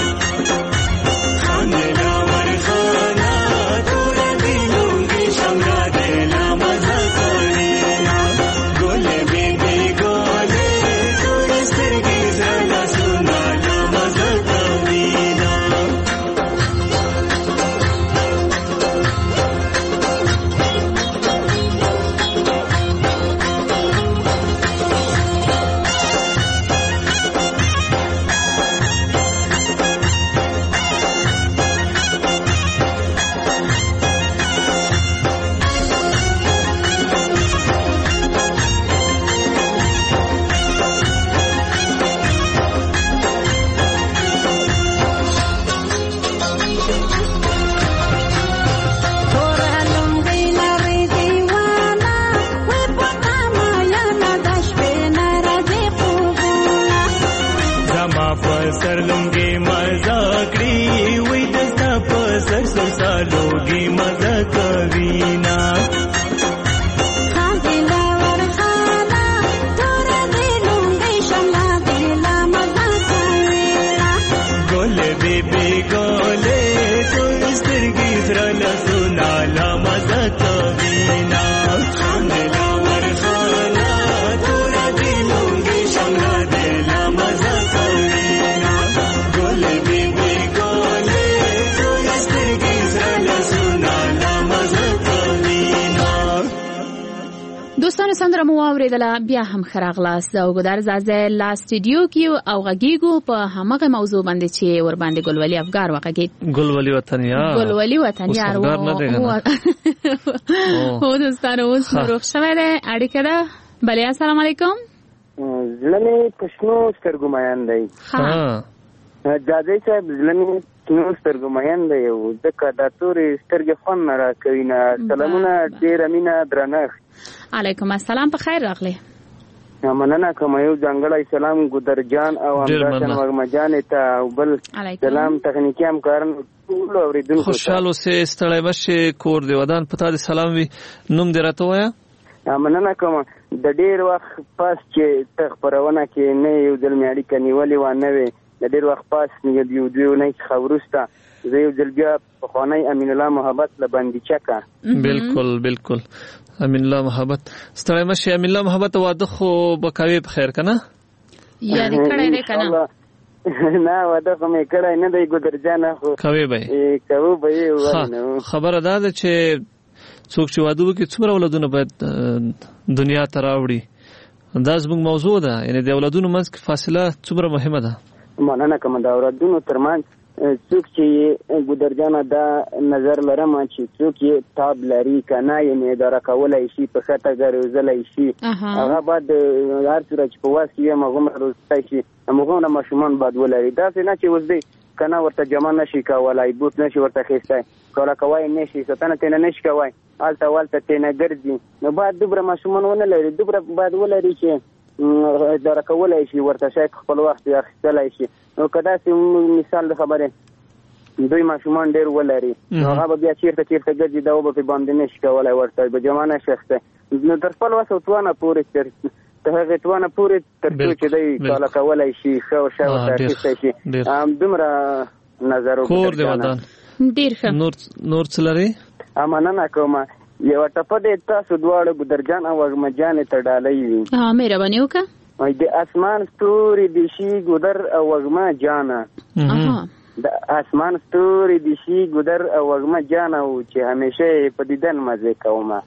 خاندلا ورخانا دور دلونگی شمرا دلا مزا کورینا گل بیبی گوله دور سترگی زرلا سونا لا مزا کورینا کړی وې دستا په سر سر سالوږي مزه کوي نا ګل بیبي ګولې ټول سترګې درنه سنا لا مزه کوي نا خاملا ورخانا تور دې لونګي شمنا دې لا مزه کوي نا ګل بیبي ګولې ټول سترګې درنه سنا لا مزه کوي نا. دوستانو سندره مو اوریدله بیا هم خراغلاس او ګدار زازه لا سټډیو کې او غږیګو په همغه موضوع باندې چې ور باندې ګلولي افغار وغږی ګلولي وطنیا ګلولي وطنیا او هو دوستانو اوس روغ شوه ده اړیکه ده بله السلام علیکم زلمي پښنو سترګو میان دی ها جاځي صاحب زلمي پښنو سترګو میان دی او ځکه دا تورې سترګې خون نه راکوي نه سلامونه ډېر مینه درنښت علیکم السلام په خیر راغلی مننه کوم یو ځانګړی سلام ګودر جان او همداشان وږمه جانې ته او بل سلام تخنیکي همکاران ټول اورېدونکو خوشحال اوسې ستړی مشې کور دې ودان په تا دې سلام وي نوم دې راته ووایه مننه کوم د ډېر وخت پس چې ته خپرونه کې نه یو ځل مې اړیکه نیولې وه نه وې د ډېر وخت پس یو دوی اونۍ څخه وروسته زه یو ځل بیا پخوانی امین الله محبت له بندیچکه بالکل بالکل امین الله محبت ستړی مشې امین الله محبت واده خو به کوې په خیر که نه یعنې کړی دی که نه نه واده خو مې کړی نه دی ګودر جانه خو کوې به یې کوو به یې خبره دا ده چې څوک چې واده وکړي څومره اولادونه باید دنیا ته راوړي دا زموږ موضوع ده یعنې د اولادونو منځ کې فاصله څومره مهمه ده مننه کوم د اولادونو ترمنځ څوک چې ګودر جانه دا نظر لرم چې څوک یې تاب لري که نه یعنې اداره کولی شي په ښه توګه روزلی شي هغه باید هر څومره چې په واس کې وي هماغومره روزلی شي هماغومره ماشومان باید ولري داسې نه چې اوس دی که نه ورته جامه نشي کولی بوټ نشي ورته اخیستی کاله کوی نشي ساتنه ترېنه نشي کوی هلته والته ترېنه ګرځي نو باید دومره ماشومان ونه لري دومره باید ولري چې اداره کولی شي ورته شاید خپل وخت یې اخیستلی شي نو که داسې مثال د خبرې دوی ماشومان ډېر ولري نو هغه به بیا چېرته چېرته ګرځي دا به پرې باندې نشي کولی ورته به جامه نشي اخیستی نو تر خپل وس او توانه پورې تر هغې توانه پورې تر څو چې دی کاله کولی شي ښه او ښه ورته اخیستی شي همدومره نظر کور دې ودان ډېر ښه نور څه لرې مننه کومه یوه ټپه دې تاسو دواړه ګودرجان او وږمه جانې ته ډالۍ وي مهرباني وکړه د اسمان ستوري دې شي ګودر او وږمه جانه د اسمان ستوري دې شي ګودر او وږمه جانه او چې همیشه یې په دیدن مزې کومه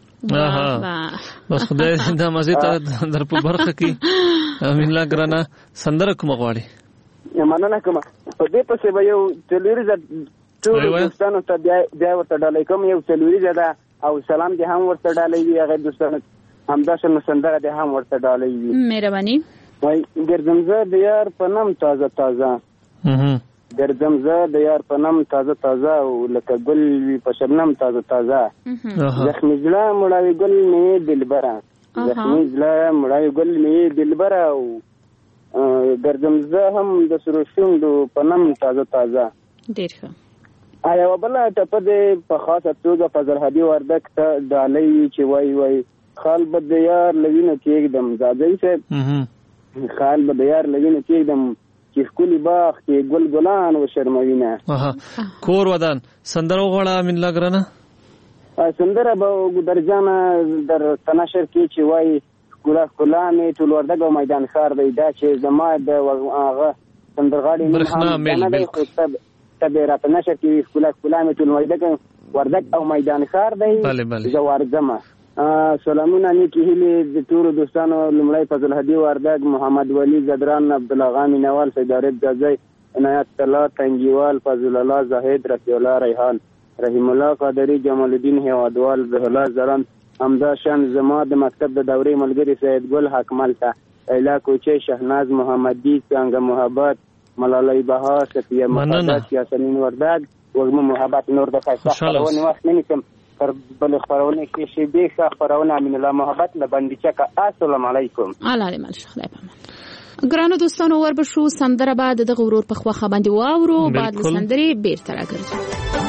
بس خدای دا مزې ته در په برخه کې امین الله ګرانه سندره کومه غواړي مننه کومه په دې پسې به یو څلوریزه ټولو دوستانو ته بیا ورته ډالۍ کوم یو څلوریزه ده او سلام دې هم ورته ډالۍ وي هغې دوستانو همداشان سندره دې هم ورته ډالۍ وي مهرباني وای ګرځم زه د یار په نم تازه تازه ګرځم زه د یار په نم تازه تازه او لکه ګل وي په شبنم تازه تازه زخمي زړه مړاوي ګل مې دلبره زخمي زړه مړاوي ګل مې دلبره او ګرځم زه هم د سرو شونډو په نم تازه تازه ډېر ښه یوه بله ټپه دې په خاصه توګه فضل هدي وردګ ته ډالۍ وي چې وایي وایي خال به د یار له وینو کېږدم زاځی صاحب خال به د یار له وینو کېږدم چې ښکلي باغ کې ګل ګلان وشرموینه کور ودان سندره وغواړه امین الله ګرانه سندره به ګودرجانه در تناشر کې چې وایي ښکلا ښکلا مې ټول وردګ او میدان ښار دی دا چې زما د هغه سندرغاړي نوم دی خو تبې راته نشر کې ښکلا ښکلا مې ټول وردګ وردګ او میدان ښار دی زه ورځمه سلامونه نیکې هیلې د ټولو دوستانو لومړی فضل هدي وردګ محمد ولی زدران عبدالله غامي نوال سید عارف جزای عنایت الله تنګیوال فضل الله زاهد رفیع الله ریحان رحیم الله قادری جمال الدین هیوادوال زه الله زران همدا شان زما د مکتب د دورې ملګري سید ګل حکمل ته ایلا کوچی شهناز محمدی څنګه محبت ملالۍ بها صفیه محمد یاسمین وردګ وږمه محبت نور د ښایسته خپرونې وخت نه نیسم پر بل خبرونه کې شی به خبرونه امین الله محبت لبندچکه السلام علیکم علیکم السلام ګرانو دوستانو وربشو سندره بعد د غورور په خوخه باندې واورو بعد سندري بیرته راګرځو.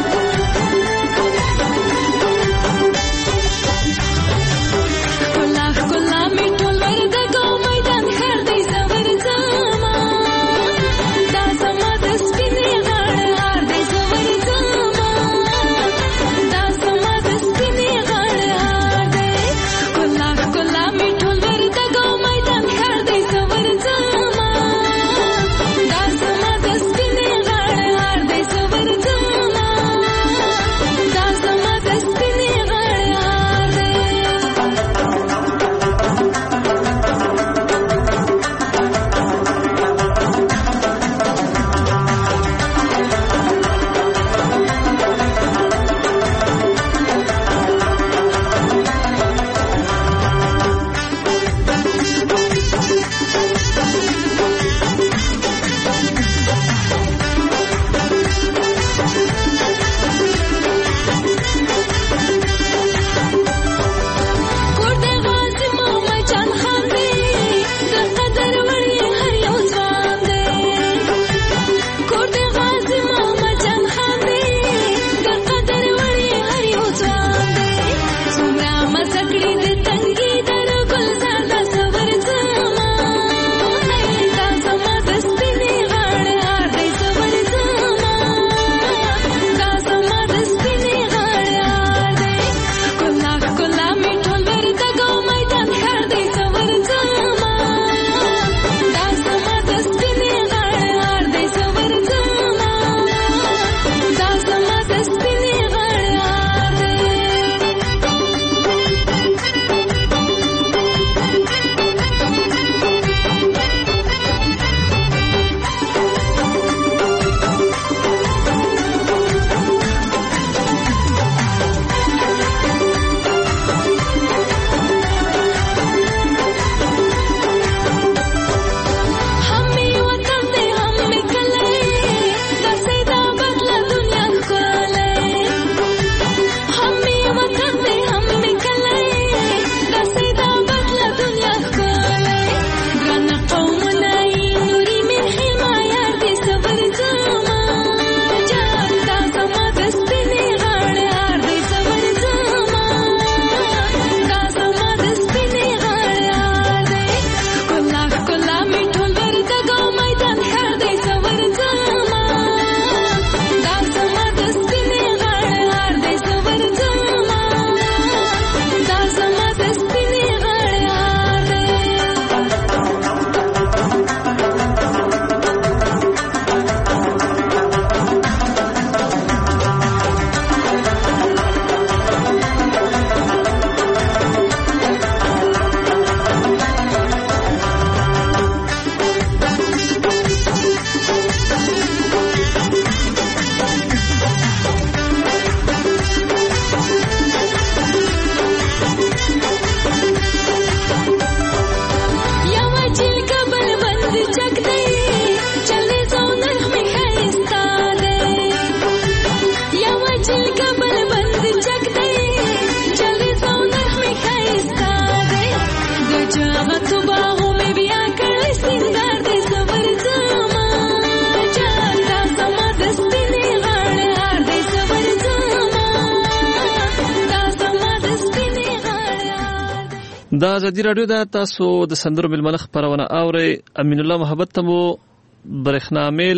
دا ازادي رادیو ده. تاسو د سندرو ملمنه خبرونه اورئ. امین الله محبت ته مو برېښنا میل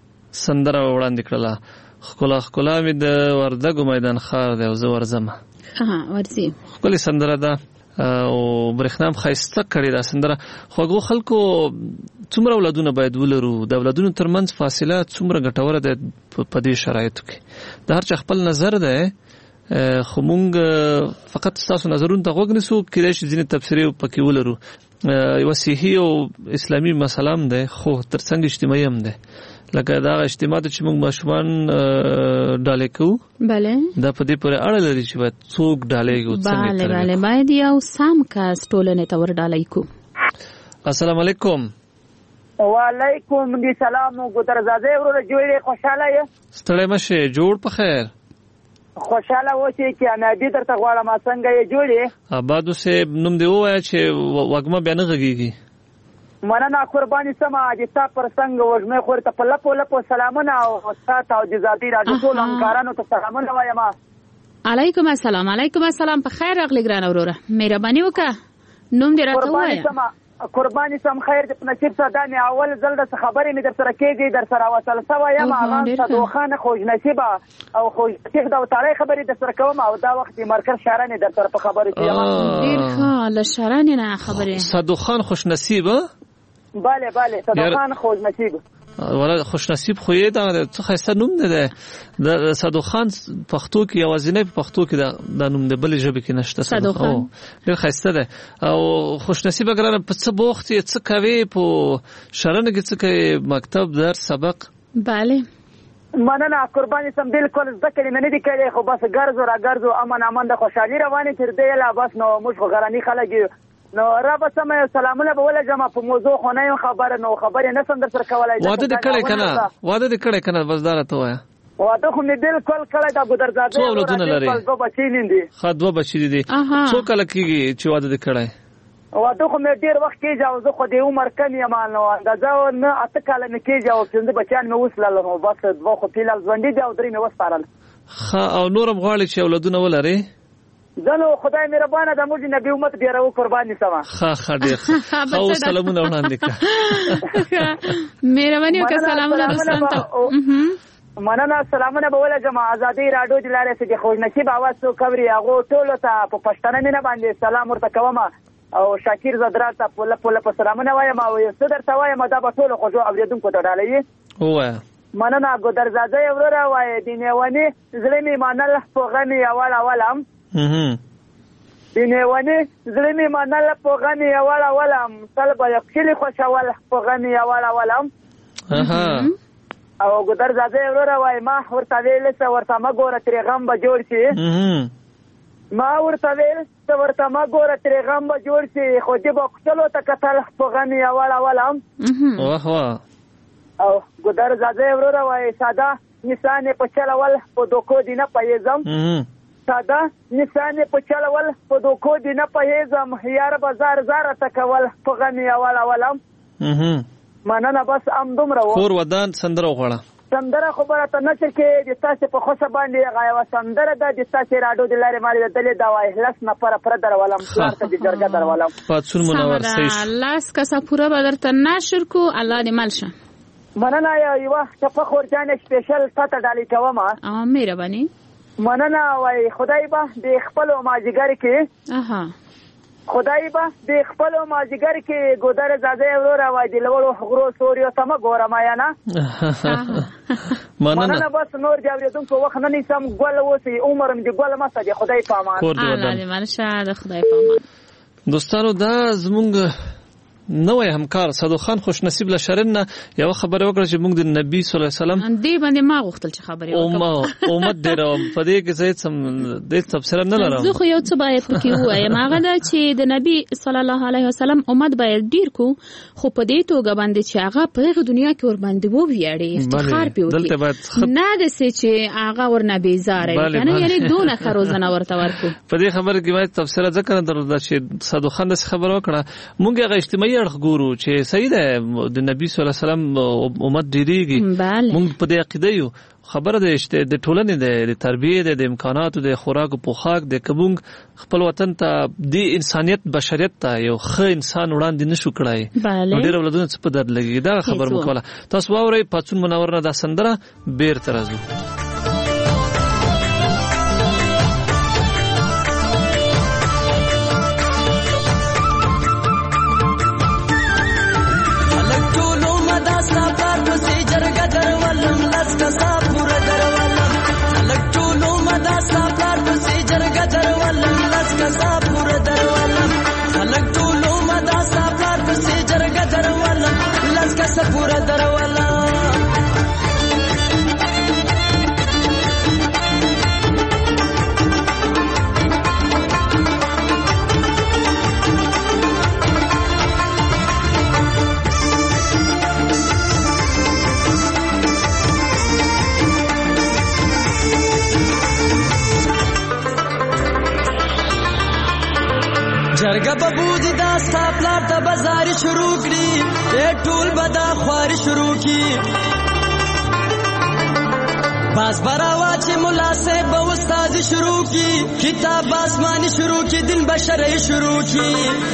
سندره وړاندې کړله. خکلا خکلا مې د وردګو میدان ښار دی او زه ورځم. ها ورځي ښکلې سندره ده او برېښنا هم ښایسته کړې ده سندره. خوږو خلکو څومره اولادونه باید ولرو، د اولادونو ترمنځ فاصله څومره ګټوره ده په دې شرایطو کې. د هر چا خپل نظر ده، خو مونږ فقط تاسو نظرونه ته غوږ نیسو، کېدای شي ځینې تبصرې پکې ولرو. یوه صحي او اسلامي مسله هم ده، خو ترڅنګ اجتماعي هم ده. لکه دا اجتماع ته چې موږ ماشومان ډالۍ کوو، بله دا په دې پورې اړه لري چې باید څوک ډالۍ کوو، څنګه بله بله باید یو سم کس ټولنې ته ور ډالۍ کوو. السلام علیکم. وعلیکم السلام. ګودرزاده ورور جوړې خوشاله یې؟ ستړی مشه، جوړ په خیر. خوشاله اوسې چې امیابي درته غواړم. څنګه یې جوړې؟ آبادو صاحب نوم دې ووایه چې وږمه بیا نه غږېږي. مننه قرباني سما د تا پر څنګه وژنه خور ته په لپو لپو سلامونه او استاد او د ذاتی راډیو ټول همکارانو ته سلامونه وایم. علیکم السلام. علیکم السلام. په خیر راغلی ګران وروره. مهرباني وکړه نوم دې راته ووایه. قرباني سما قرباني سم خیر د نصیب صدا مې اول ځل د خبرې مې در سره کېږي در سره وصل سوا یم. هغه صدوخان خوش نصیبه او خوش نصیب د وتاړی خبرې در سره کوم او دا وخت مرکز شهرانې در سره په خبرې کې یم. ډېر ښه له شهرانې نه خبرې. صدوخان خوش نصیبه. بله بله صدوخان خوش نصیب. ولا خوش نصیب خو یې دا څه خسته نوم نه ده. د صدوخان پښتو کې یوازینی په پښتو کې دا نوم د بلې ژبې کې نشته. صدوخان ډېر خسته ده او خوش نصیب اگر په څه بوخت یې څه کوي په شرنه کې څه کوي مکتب درس سبق. بله مننه قرباني سم بالکل ذکر مې نه دی کړی خو بس ګرځو را ګرځو امن امن د خوشحالي روانه تر دې لا بس نو موږ غرانی خلک نو را به سم سلامونه به ول جمع په موضوع خو نه خبره نو خبره نه سم در سره کولای. واده دې کړی کنه واده دې کړی کنه بس دا ته وایا. واده خو مې بالکل کړی دا ګذرزاده. څو ولادونه لري؟ دو بچی لیندي. ښه دوه بچی دي. څو کله کېږي چې واده دې کړی؟ واده خو مې ډېر وخت کېږي او زه خو د عمر کم یم نو اندازه نه اته کاله مې کېږي او پنځه بچیان مې وسلل نو بس دوه خو فیلال ژوندي دي او درې مې وسپارل. ښه او نورم غواړي چې اولادونه ولري؟ زه نو خدای مهربانه د موږ نبی امت ډېره قرباني سما. ښه ښه ډېر ښه او سلامونه وړاندې کړه. مهرباني وکړه سلامونه دوستانو ته. مننه سلامونه به ولګم ازادي راډیو د لارې چې خوش نصیب اواز څو کوي هغه ټول ته په پښتنه مینه باندې سلام ورته کوم او شاکر زدرا ته په لپو لپو سلامونه وایم او یو څه درته وایم دا په ټول خو جو اوریدونکو ته ډالې وای. مننه ګودرزاده ورور وای دینهونی زړه می منل په غنی اول اولم. هم دینهونی زړه می منل په غنی اول اولم طلب یقلی خوشاله په غنی اول اولم. اها او ګودرزاده ورور وای ما ورته ویل څه ورته ما ګوره تر غم به جوړ شي. هم ما ورته ویل څه ورته ما ګوره تر غم به جوړ شي خو دې به قتلو ته قتل په غنی اول اولم. واه واه او ګودرزاده ورور وای ساده نشانه په چلول په دوکو دی نه پېزم. ساده نشانه په چلول په دوکو دی نه پېزم یار بازار زار تکول په غنی اول اولم. مننه بس ام دومره و. خور ودان سندره وغړه. سندره خبره ته نشر کې د تاسو په خوشه باندې غایو سندره د تاسو راډیو د لارې مالي د دلې دا وای لاس نه پر پر درولم تاسو د جرګه درولم. پاتون منور سیش لاس کسا پورا بدرته نشر کو الله دې مالشه. مننه یو وخت په خورجان سپیشل تاسو ډالې کوم. ا مهرباني. مننه وای خدای به د خپل ماجګر کې. اها خدای به د خپل ماجګر کې ګودر زاده ورور وای د لوړو غرو سوريو تم ګورم یا نه. مننه بس نور جاوریدونکو وخت نه نسم ګول وسی عمرم دی ګول ما سده خدای پامان. الله دې مالشه د خدای پامان. دوستانو دا زمونږ نوې همکار صدوخان خوش نصیب له شرن یو خبره وکړه چې موږ د نبی صلی الله علیه وسلم دې باندې ما غوښتل چې خبرې وکړم. او امت دې راو په دې کې زه سم دې تفسیر نه لرم. زه خو یو څه باید پکې وایم هغه دا چې د نبی صلی الله علیه وسلم امت باید ډیر کو خو په دې توګه باندې چې هغه په هغه دنیا کې ور باندې وو ویاړي افتخار پیو نه د سې چې هغه ور نه بیزاره کنه یعنی دونه خروزنه ورته ورکو. په دې خبره کې باید تفسیر ځکه درته چې صدوخان د خبره وکړه موږ هغه اجتماعي اړخ ګورو چې صحیح ده د نبی صلی الله علیه وسلم امت ډیریږي موږ په دې عقیده یو خبره ده چې د ټولنې د تربیه د امکاناتو د خوراک او پوښاک د کبونګ خپل وطن ته د انسانيت بشریت ته یو ښه انسان وړاندې نشو کړای نو ډیر ولادونه څه په درد لګي دا خبر مکوله تاسو واورئ پاتون منور نه دا سندره بیر ترازو پورا دروالا جرګه ببودی دا ستا پلار ته بازاري شروع کړي ټول به دا خواري شروع کړي باز براوا چې ملا صاحب به استاد شروع کړي کتاب آسماني شروع کړي دین بشري شروع کړي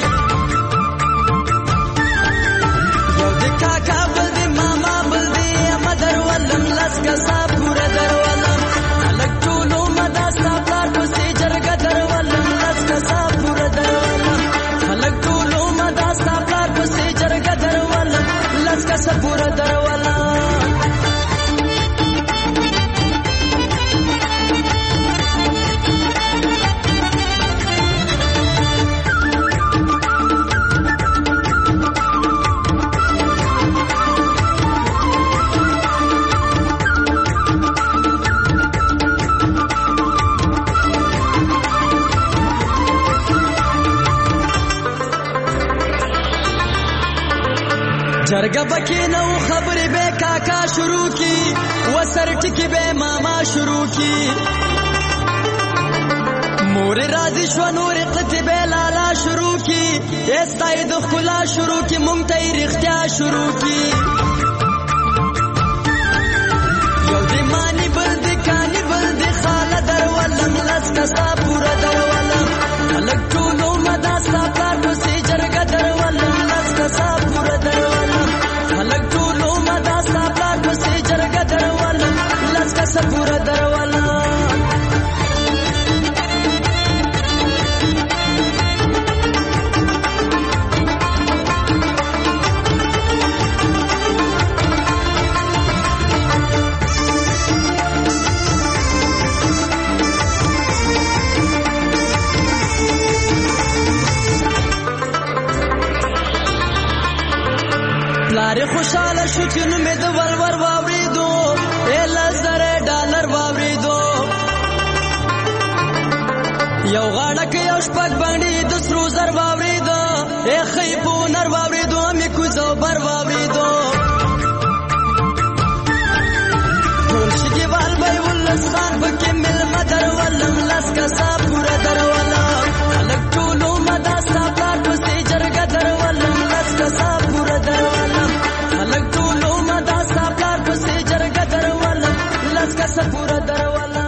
یو د کاکا بل د ماما بل د مدر ولم لس کسا پورا درولم خلک ټولو مدا ستا پلار پسې جرګه درولم لس کسا پورا درولم خلک ټولو مدا ستا پلار پسې جرګه درولم لس کسا پورا درولم جرګه پکې نو خبرې به کاکا شروع کی وسر ټکی به ماما شروع کی مور راضي شو نور قطبه لالا شروع کی استای د خلا شروع کی مونږ ته رښتیا شروع کی یو دې مانی بل دې کانی بل دې خاله درولم لاس کسا پورا درولم الګ ټولو مدا ستا کار پسې جرګه درولم لاس کسا پورا درولم الګ ټولو مدا ستا کار پسې جرګه درولم لاس کسا پورا درولم پلار خوشاله شو چې نو مې د ولور واوریدو ال زره ډالر واوریدو یو غاړه کې یو شپږ باندې د سرو زر واوریدو اے خیبو نر واوریدو مې کوزو بر واوریدو ټول شګي وال به ولس خان پکې مل مدر ولم لاس کسا پورا درولم الګ ټولو مدا ستا پلار پسې جرګه درولم لاس کسا پورا درولم الګ ټولو مدا ستا پلار پسې جرګه درولم لاس کسا پورا درولم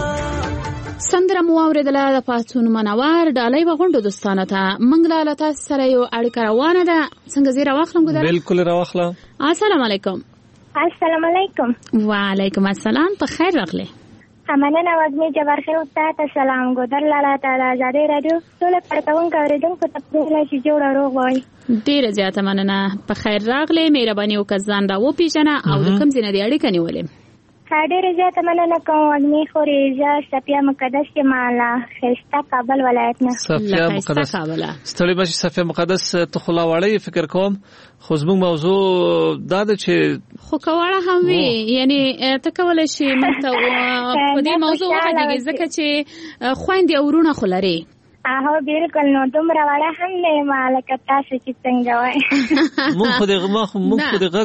سندره مو اوریدله د پاتون منور ډالۍ وغونډو دوستانه ته منګلاله تاسو سره یو اړیکه روانه ده څنګه زیرا واخلم ګذر بالکل راوخله السلام علیکم السلام علیکم وعلیکم السلام په خیر راغله مننه وزمي جبر خیر استاد سلام ګذر لاله تعالی آزادې رادیو ټول پرتاون کوریدونکو ته په لاسي جوړ روغ وای ډیره زیاته مننه په خیر راغله مهرباني وکړه ځان را و پیژنه او د کوم ځای نه دی اړیکه نیولې ډیره زیاته مننه کوم وزمي خوريزه صفیه مقدس کې مالا خستا کابل ولایت نه صفیه مقدس ستړي بشي صفیه مقدس ته خلا وړي فکر کوم خو زموږ موضوع دا ده چې خو کوړه هم وي یعنی ته کولای شي موږ ته په دې موضوع وغږیږي ځکه چې خويندې اورونه خلري هغه بالکل نو دومره وړه هم نه مالک تاسو چې څنګه وای مونږ خو دغه مونږ خو دغه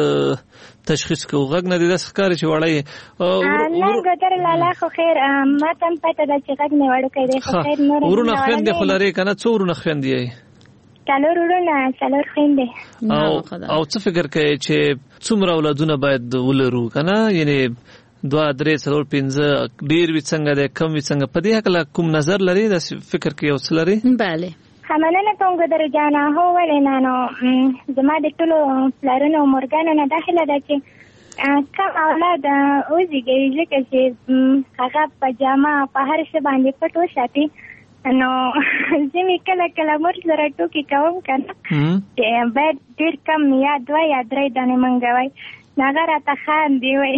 تشخیص کوو غږ نه دي د ښکار چې وړي نه ګټر لاله خو خیر ما تم پته د چې غږ نه وړو کړي خو خیر نور ورونه خويندې خلري کنه څو ورونه خويندې څلور ورونه څلور خويندې او او څه فکر کوي چې څومره اولادونه باید ولرو کنه یعنی دوا درې څلور پنځه ډیر وي څنګه ده کم وي څنګه په دې حق کوم نظر لري د فکر کې اوس لري bale همنه کوم ګدر جانا هو ولې نه نو زما د ټولو پلارونو مورګانو نه داخله ده چې کوم اولاد اوسېږي چې هغه پجامه په هر څه باندې پټو ساتي نو زمي کله کله مور سره ټوکی کوم کنه چې باید ډیر کم یا دوه یا درې دانې منګوي ناګره ته خان دی وای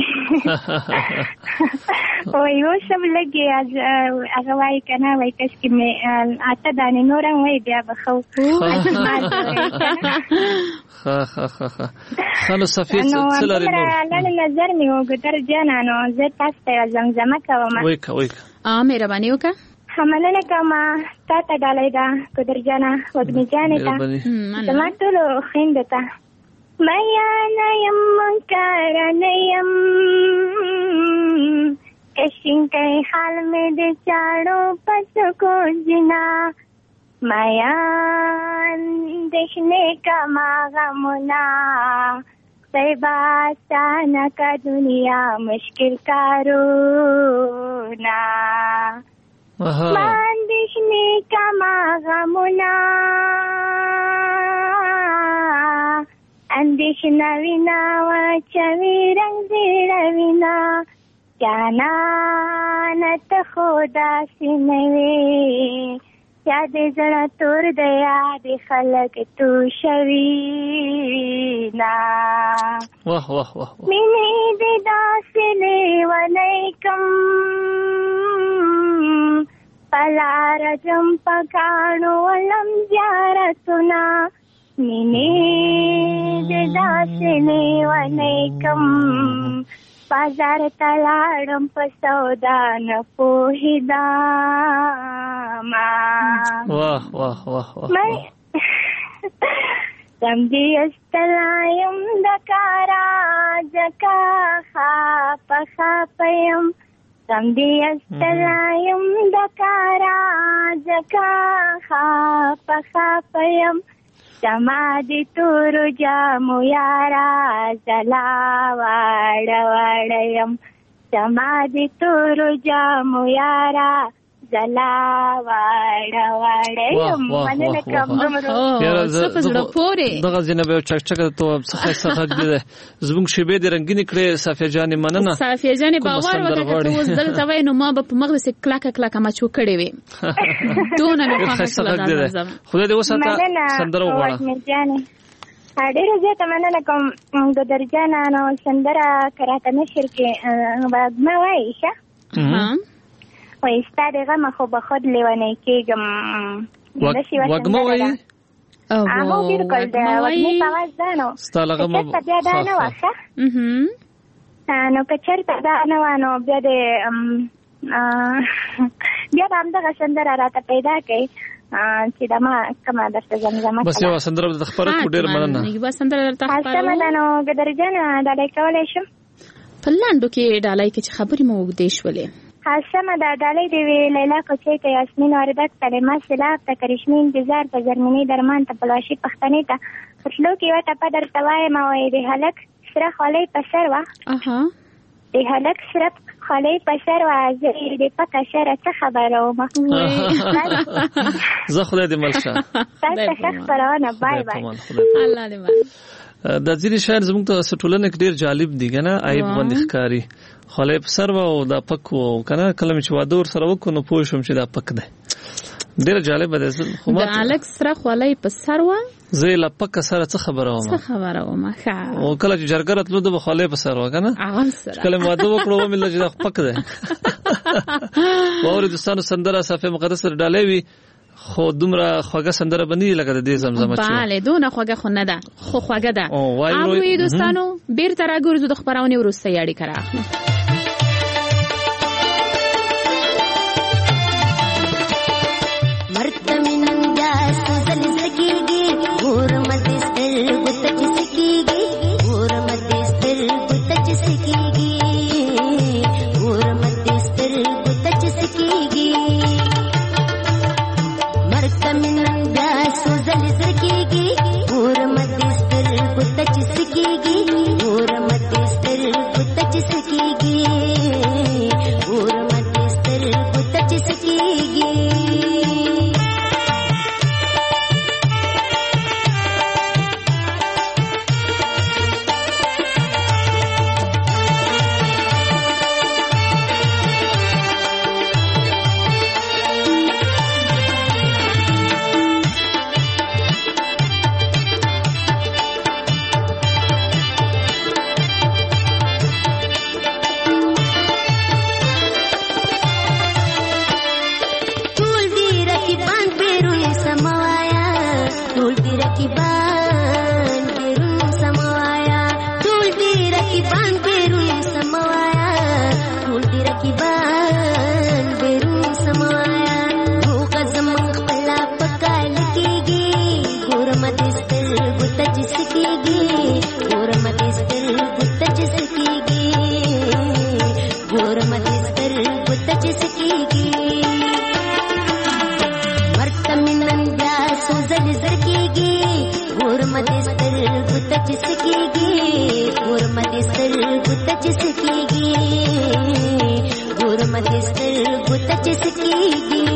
او یو سم لګي هغه وای کنه وای کس کې مې اته دانې نورم وای بیا بخو ها ها ها ها خلو صفیه څه لري نو نن نظر مې وګدر جانانو زه تاسو ته زمزمه کوم وای کا وای ا مهرباني وکړه همنه کما تا ته ډالۍ دا ګدر جانا وګنی جانې تا زما ټول خويندتا میا نیم کارا نیم کشن کئی حال میں دے چاڑو پس کو جنا مایان دشنے کا مغمنا سیباستانہ کا دنیا مشکل کارونا مان دشنے کا مغمنا اندیشنا وینا وچوی رنگ زیڑا وینا جانانت خدا سنوی یاد زړه تور د یاد خلک تو شوینا واه واه واه مینې دې داسې لیونی کم پلار جم پکانو ولم زیارتنا مینې دې داسې لیونی کم بازار تلاړم په سودا نه پوهېدم واه واه واه واه سمدي استلایم د کارا ځکه خاپه خاپه یم سمدي استلایم د کارا ځکه خاپه خاپه یم زما د تورو جامو یارا زلا واړه واړه یم زما د تورو جامو یارا زلا واړه واړه یم مننه کوم دومره څه زړه پورې دغه ځینې به چکچک ته څخه څخه دي زموږ شیبې د رنگینې کړې صافیه جانې مننه صافیه جانې باور وکړه ته اوس دلته وای نو ما په مغز کلاکه کلاکه مچو کړې وې دونه نه خوښه خدای دې وساته سندره وغواړه ډېره زیاته مننه کوم د درجانه نو سندره کراته نشر کې وږمه وایي ښه وایي ستا د غمه خو به خود لیونی کېږم وږمه وایي هغه بالکل د وږمې په اواز ده نو ستا له غمه که چېرته بیا دا نه وه ښه نو که چېرته دا نه وه نو بیا د بیا به همدغه سندره راته پیدا کړئ چې دا ما کومه درته زمزمه بس یوه سندره درته خپره کړو ډېره مننه یوه سندره درته خپره سمه ده نو ګدرجانه ډالۍ کولی شم په لنډو کې ډالۍ کې چې خبرې مو اوږدې شولې سمه ده ډالۍ دې وي لیلا کوچۍ ته یاسمین واردک کلمه سلاب ته کرشمې انتظار ته زرمینې درمان ته پلواشي پښتنې ته پټلو کې یوه ټپه درته وایم وایي د هلک سره خولۍ په سر وه د هلک سره خولۍ په سر وه زه یې د پکه شره څه خبره ومه زه خدای دې مل شه تاسو ښه خپرونه بای بای الله دې مل دا ځینې شاعر زموږ ته ټولنه کې ډېر جالب دي که نه عیب باندې ښکاري خولۍ په سر وه او دا پک و که نه کله مې چې واده ورسره وکړو نو پوه شوم چې دا پک دی ډېره جالبه دی د هلک سره خولۍ په سر وه زه یې له پکه سره څه خبره ومه څه خبره ومه ښه او کله چې جرګه راتلو ده به خولۍ په سر وه که نه کله مې واده وکړو ومې لیدل چې دا پک دی واورې دوستانو سندره صافیه مقدسه ډالۍ وي خو دومره خوږه سندره به نه وي لکه د دې زمزمه چې بله دونه خوږه خو نه ده خو خوږه ده اورئ دوستانو بېرته راګرځو د خپرونې وروستۍ اړیکه رااخلو Marta minan سکیږي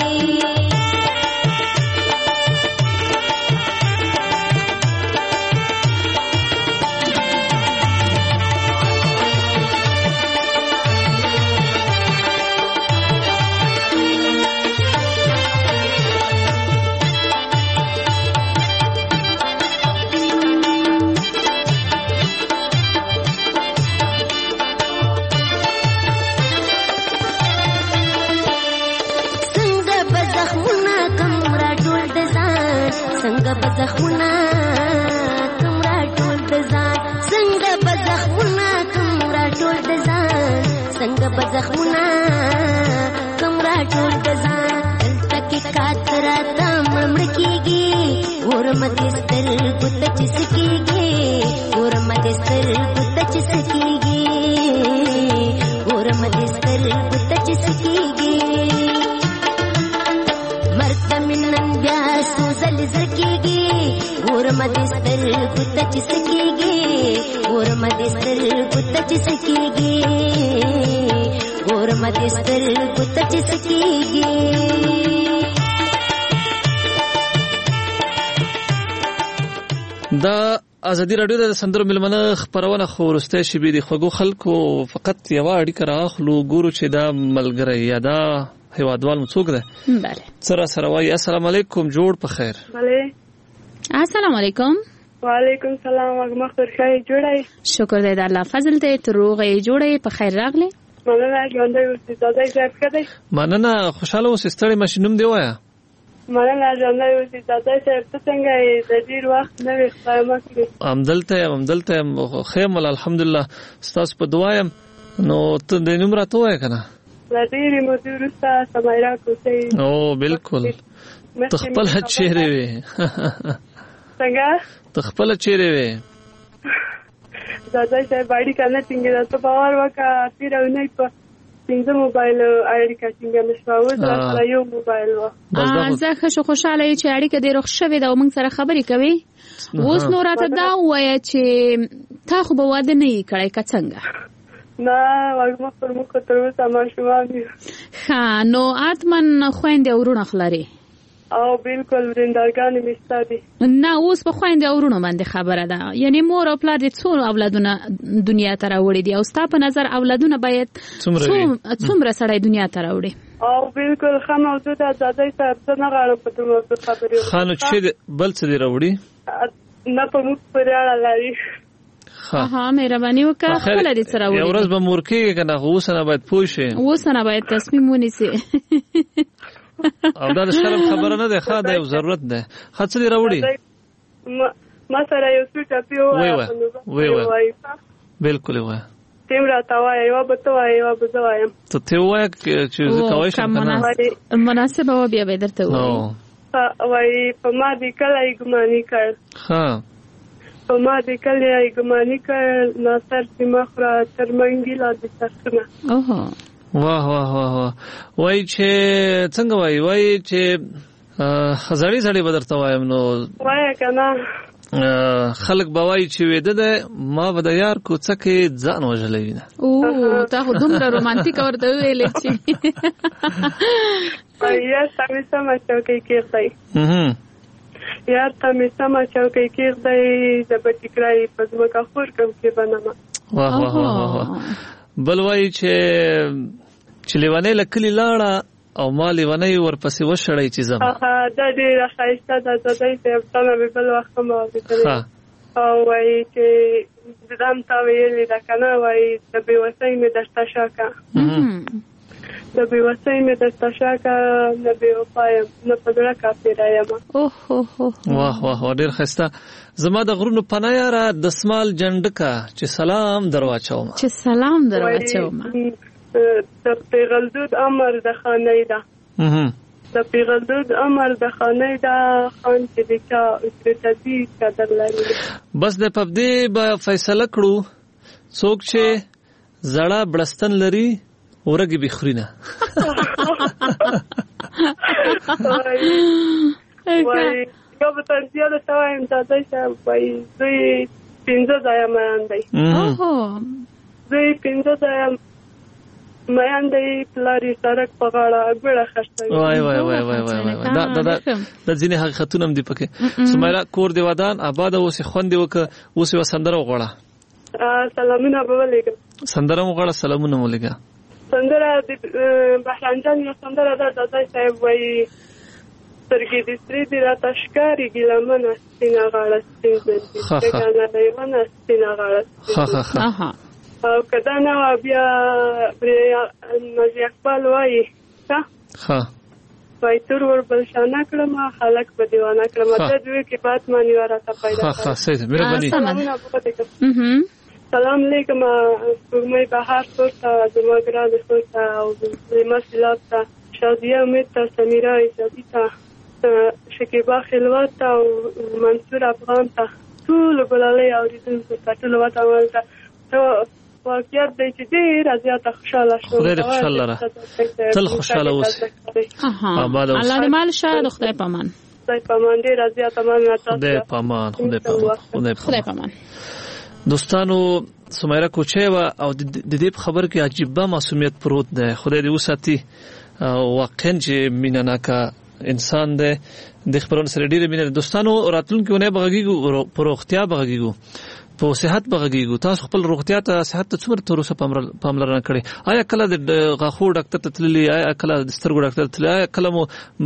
څنګه بزخونه کمرا ټول د ځان څنګه بزخونه کمرا ټول د ځان څنګه بزخونه کمرا ټول د ځان دلته کې کاترا تا مړ کېږي اور مدې ستر ګوت چې سکیږي اور مدې ستر ګوت چې سکیږي اور مدې ستر ګوت چې سکیږي مرته منن بیا سوزل زکیږي اور مدې ستر ګوت چې سکیږي اور مدې ستر ګوت چې سکیږي اور مدې ستر ګوت چې سکیږي دا ازادي رادیو د سندرو ملمنه خبرونه خورسته شي بي د خوګو خلکو فقط یو اړیکه راخلو ګورو چې دا ملګری یا دا هیوادوال مڅوک ده بله سره سره وای السلام علیکم جوړ په خیر بله السلام علیکم وعلیکم سلام وګما خیر خیر جوړای شکر دې د الله فضل ته تروغه جوړې په خیر راغله مننه ژوندۍ اوسې زړه ځای کړی مننه خوشاله اوسې ستړي ماشینوم دی وایا مننه ژوندۍ اوسې زړه ځای ته څنګه د ډیر وخت نه وي خدای مکړي امدلته امدلته خیم الحمدلله ستاسو په دعایم نو ته د نمبر ته وای کنه لدیری مدیرستا سمایرا کوسي او بالکل تخپل چهره وي څنګه تخپل چهره وي دادا چې باندې کنه څنګه ته باور وکا پیرونه په څنګه موبایل اړیکه څنګه نشو دا یو موبایل و زه ښه خوشاله یم چې اړیکه دې روښ شوه دا موږ سره خبرې کوي اوس نو راته دا وایي چې تا خو به واده نه کړی که څنګه نه وګما پر مخ تر اوسه ما شوم ها نو اتمن خويندې ورونه خلري او بالکل ورندګان مشته دي نه اوس په خويندې ورونه باندې خبره ده یعنی مور او پلار دې څو اولادونه دنیا ته راوړي دي او ستا په نظر اولادونه باید څومره سړی دنیا ته راوړي او بالکل خامه موضوع ده ځای ته څنګه غواړم په دې خبرې خانو چې بل څه دی راوړي نه په مخ پرې اړه لري ها مهرباني وکړه خپل دې سره وړي یو ورځ به مورکې کنه اوسنه باید پوه شي اوسنه باید تصمیم ونیسي او دا د شرم خبره نه ده ښه ده یو ضرورت ده خاصه دی راوړي ما سره یو څه ټاپیو وای وای بالکل وای تیم را تا وای یو به تو وای یو به زه وایم ته ته وای چې کوي شم کنه مناسبه و بیا به درته وای وای په ما دې کله ګماني کړ ها په ما دې کله ګماني کړ ناصر سیمخرا ترمنګی لا دې تاسو اوه واه واه واه وای چې څنګه وای وای چې خزړی زړی بدرته وایم نو وای کنه خلک بوای چې وېده ده ما به د یار کوڅه کې ځان وژلې وینه او تا خو دومره رومانټیک ورته ویلې چې یا سمې سم چوکۍ کېږي یا سمې سم چوکۍ کېږي د بټیکرای په ځمکه خور کوم کې بنامه واه واه واه بل وای چې چې لیوانې لکلی لاړه او ما لیوانې ورپسې وشړې چې زم دا ډېره ښایسته ده د دې په تمه به بل وخت ما وکړه او وای چې دام تا ویلې دا کنه وای د بیوسۍ مې دشته شاکا د بیوسۍ مې دشته شاکا نه بیوفایم نه پدړه کافرایم اوه اوه واه واه ډېر ښایسته زما د غرونو پناه یاره د سمال جنډکا چې سلام درواچوم چې سلام درواچوم د پیغلدود امر د خانه ده د پیغلدود امر د خانه ده خان چې د چا استراتیجی قدر لري بس د پبدي به فیصله کړو څوک چې زړه بلستن لري ورګي بخرینه وای یو په ترتیب د تایم تاسو ته وای دوی پینځه ځای مان دی اوه دوی پینځه ځای مېندې پلاری سرک په غاړه ګړه خرڅوي. وای وای وای وای وای دا دا د ځینې حقیقتونه هم دي پکې. سمیرا کور دی ودان آباد اوسې خوندې وکړه اوسې وسندره وغواړه. سلامونه به ولېږم. سندره وغواړه سلامونه ولېږه. سندره د بهرنجان یو سندره ده د ځای صاحب وایي سترګې د سرې دي راته ښکارېږي لمنه سپینه غاړه سپین زنځیر ډګانه لیونه سپینه غاړه سپین. او که دا نه وه بیا ناجي اقبال وایي ښه وایي تور ور بلشانه کړمه خلک به دیوانه کړمه دا دوی کې بات معنی وه راته پیدا کړه. سلامونه وکړئ. سلام علیکم سپوږمۍ بهار خور ته زما ګرانې خور ته او زما سیلاب ته شادیه امید ته سمیرا ایجادي ته شکیبا خلوت ته او منصور افغان ته ټولو ګلالۍ اورېدونکو ته ټولو وطنوالو ته واقعیت دی چې ډېره زیاته خوشحاله شوم. خدای دې خوشحاله لره تل خوشحاله اوسې. الله دې مال شه د خدای په امان. خدای په امان ډېره زیاته مننه تاسو. خدای په امان خدای په خدای په امان. دوستانو سمیرا کوچی و او د دې خبر کې عجیبه معصومیت پروت ده. خدای دې وساتي. واقعا چې مینه ناکه انسان ده د خبرونو سره ډېره مینه. دوستانو راتلونکي ونه بغږیږو په روغتیا بغږیږو په صحت بغږیږو. تاسو خپل روغتیا ته صحت ته څومره تر اوسه پاملرنه کړې؟ آیا کله د غاښو ډاکټر ته تللي؟ آیا کله د سترګو ډاکټر ته تللي؟ آیا کله مو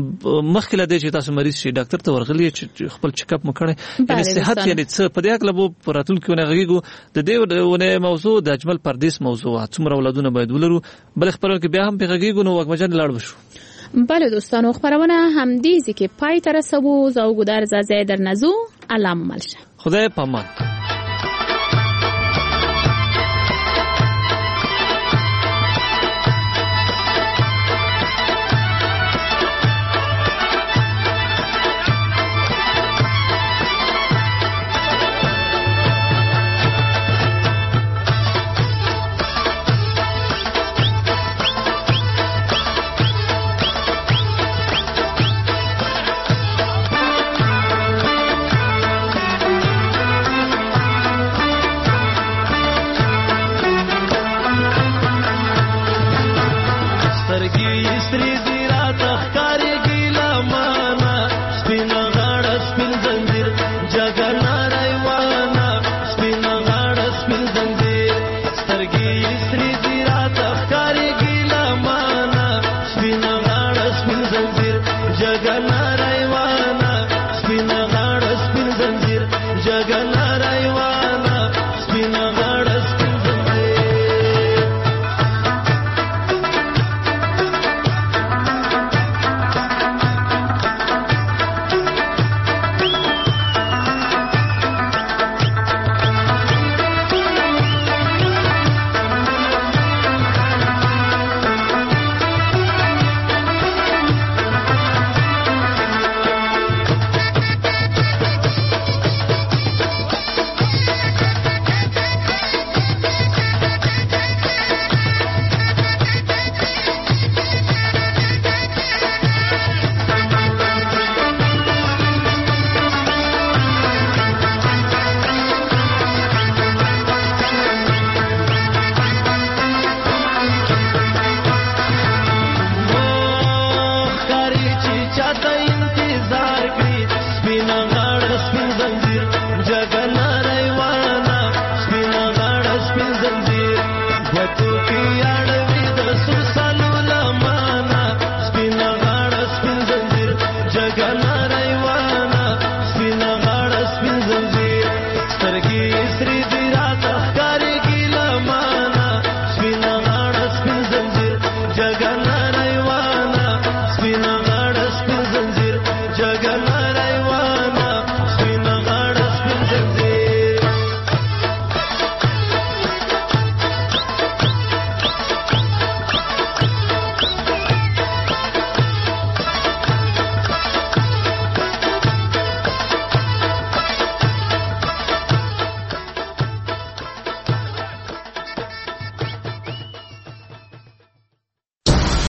مخکې له دې چې تاسو مریض شئ ډاکټر ته ورغلي چې خپل چیک اپ مو کړی؟ یعنې صحت یعنې څه په دې هکله به په راتلونکي ونه غږیږو. د دې ونې موضوع د اجمل پردیس موضوع وه څومره اولادونه باید ولرو. بلې خپرونه کې بیا هم پرې غږیږو نو وږمجان لاړ بشو. بله دوستانو خبرونه همدې ځای کې پای ته رسوو. زه او ګودر زازی درنه ځو. الله مو مل شه. خدای په امان. Jug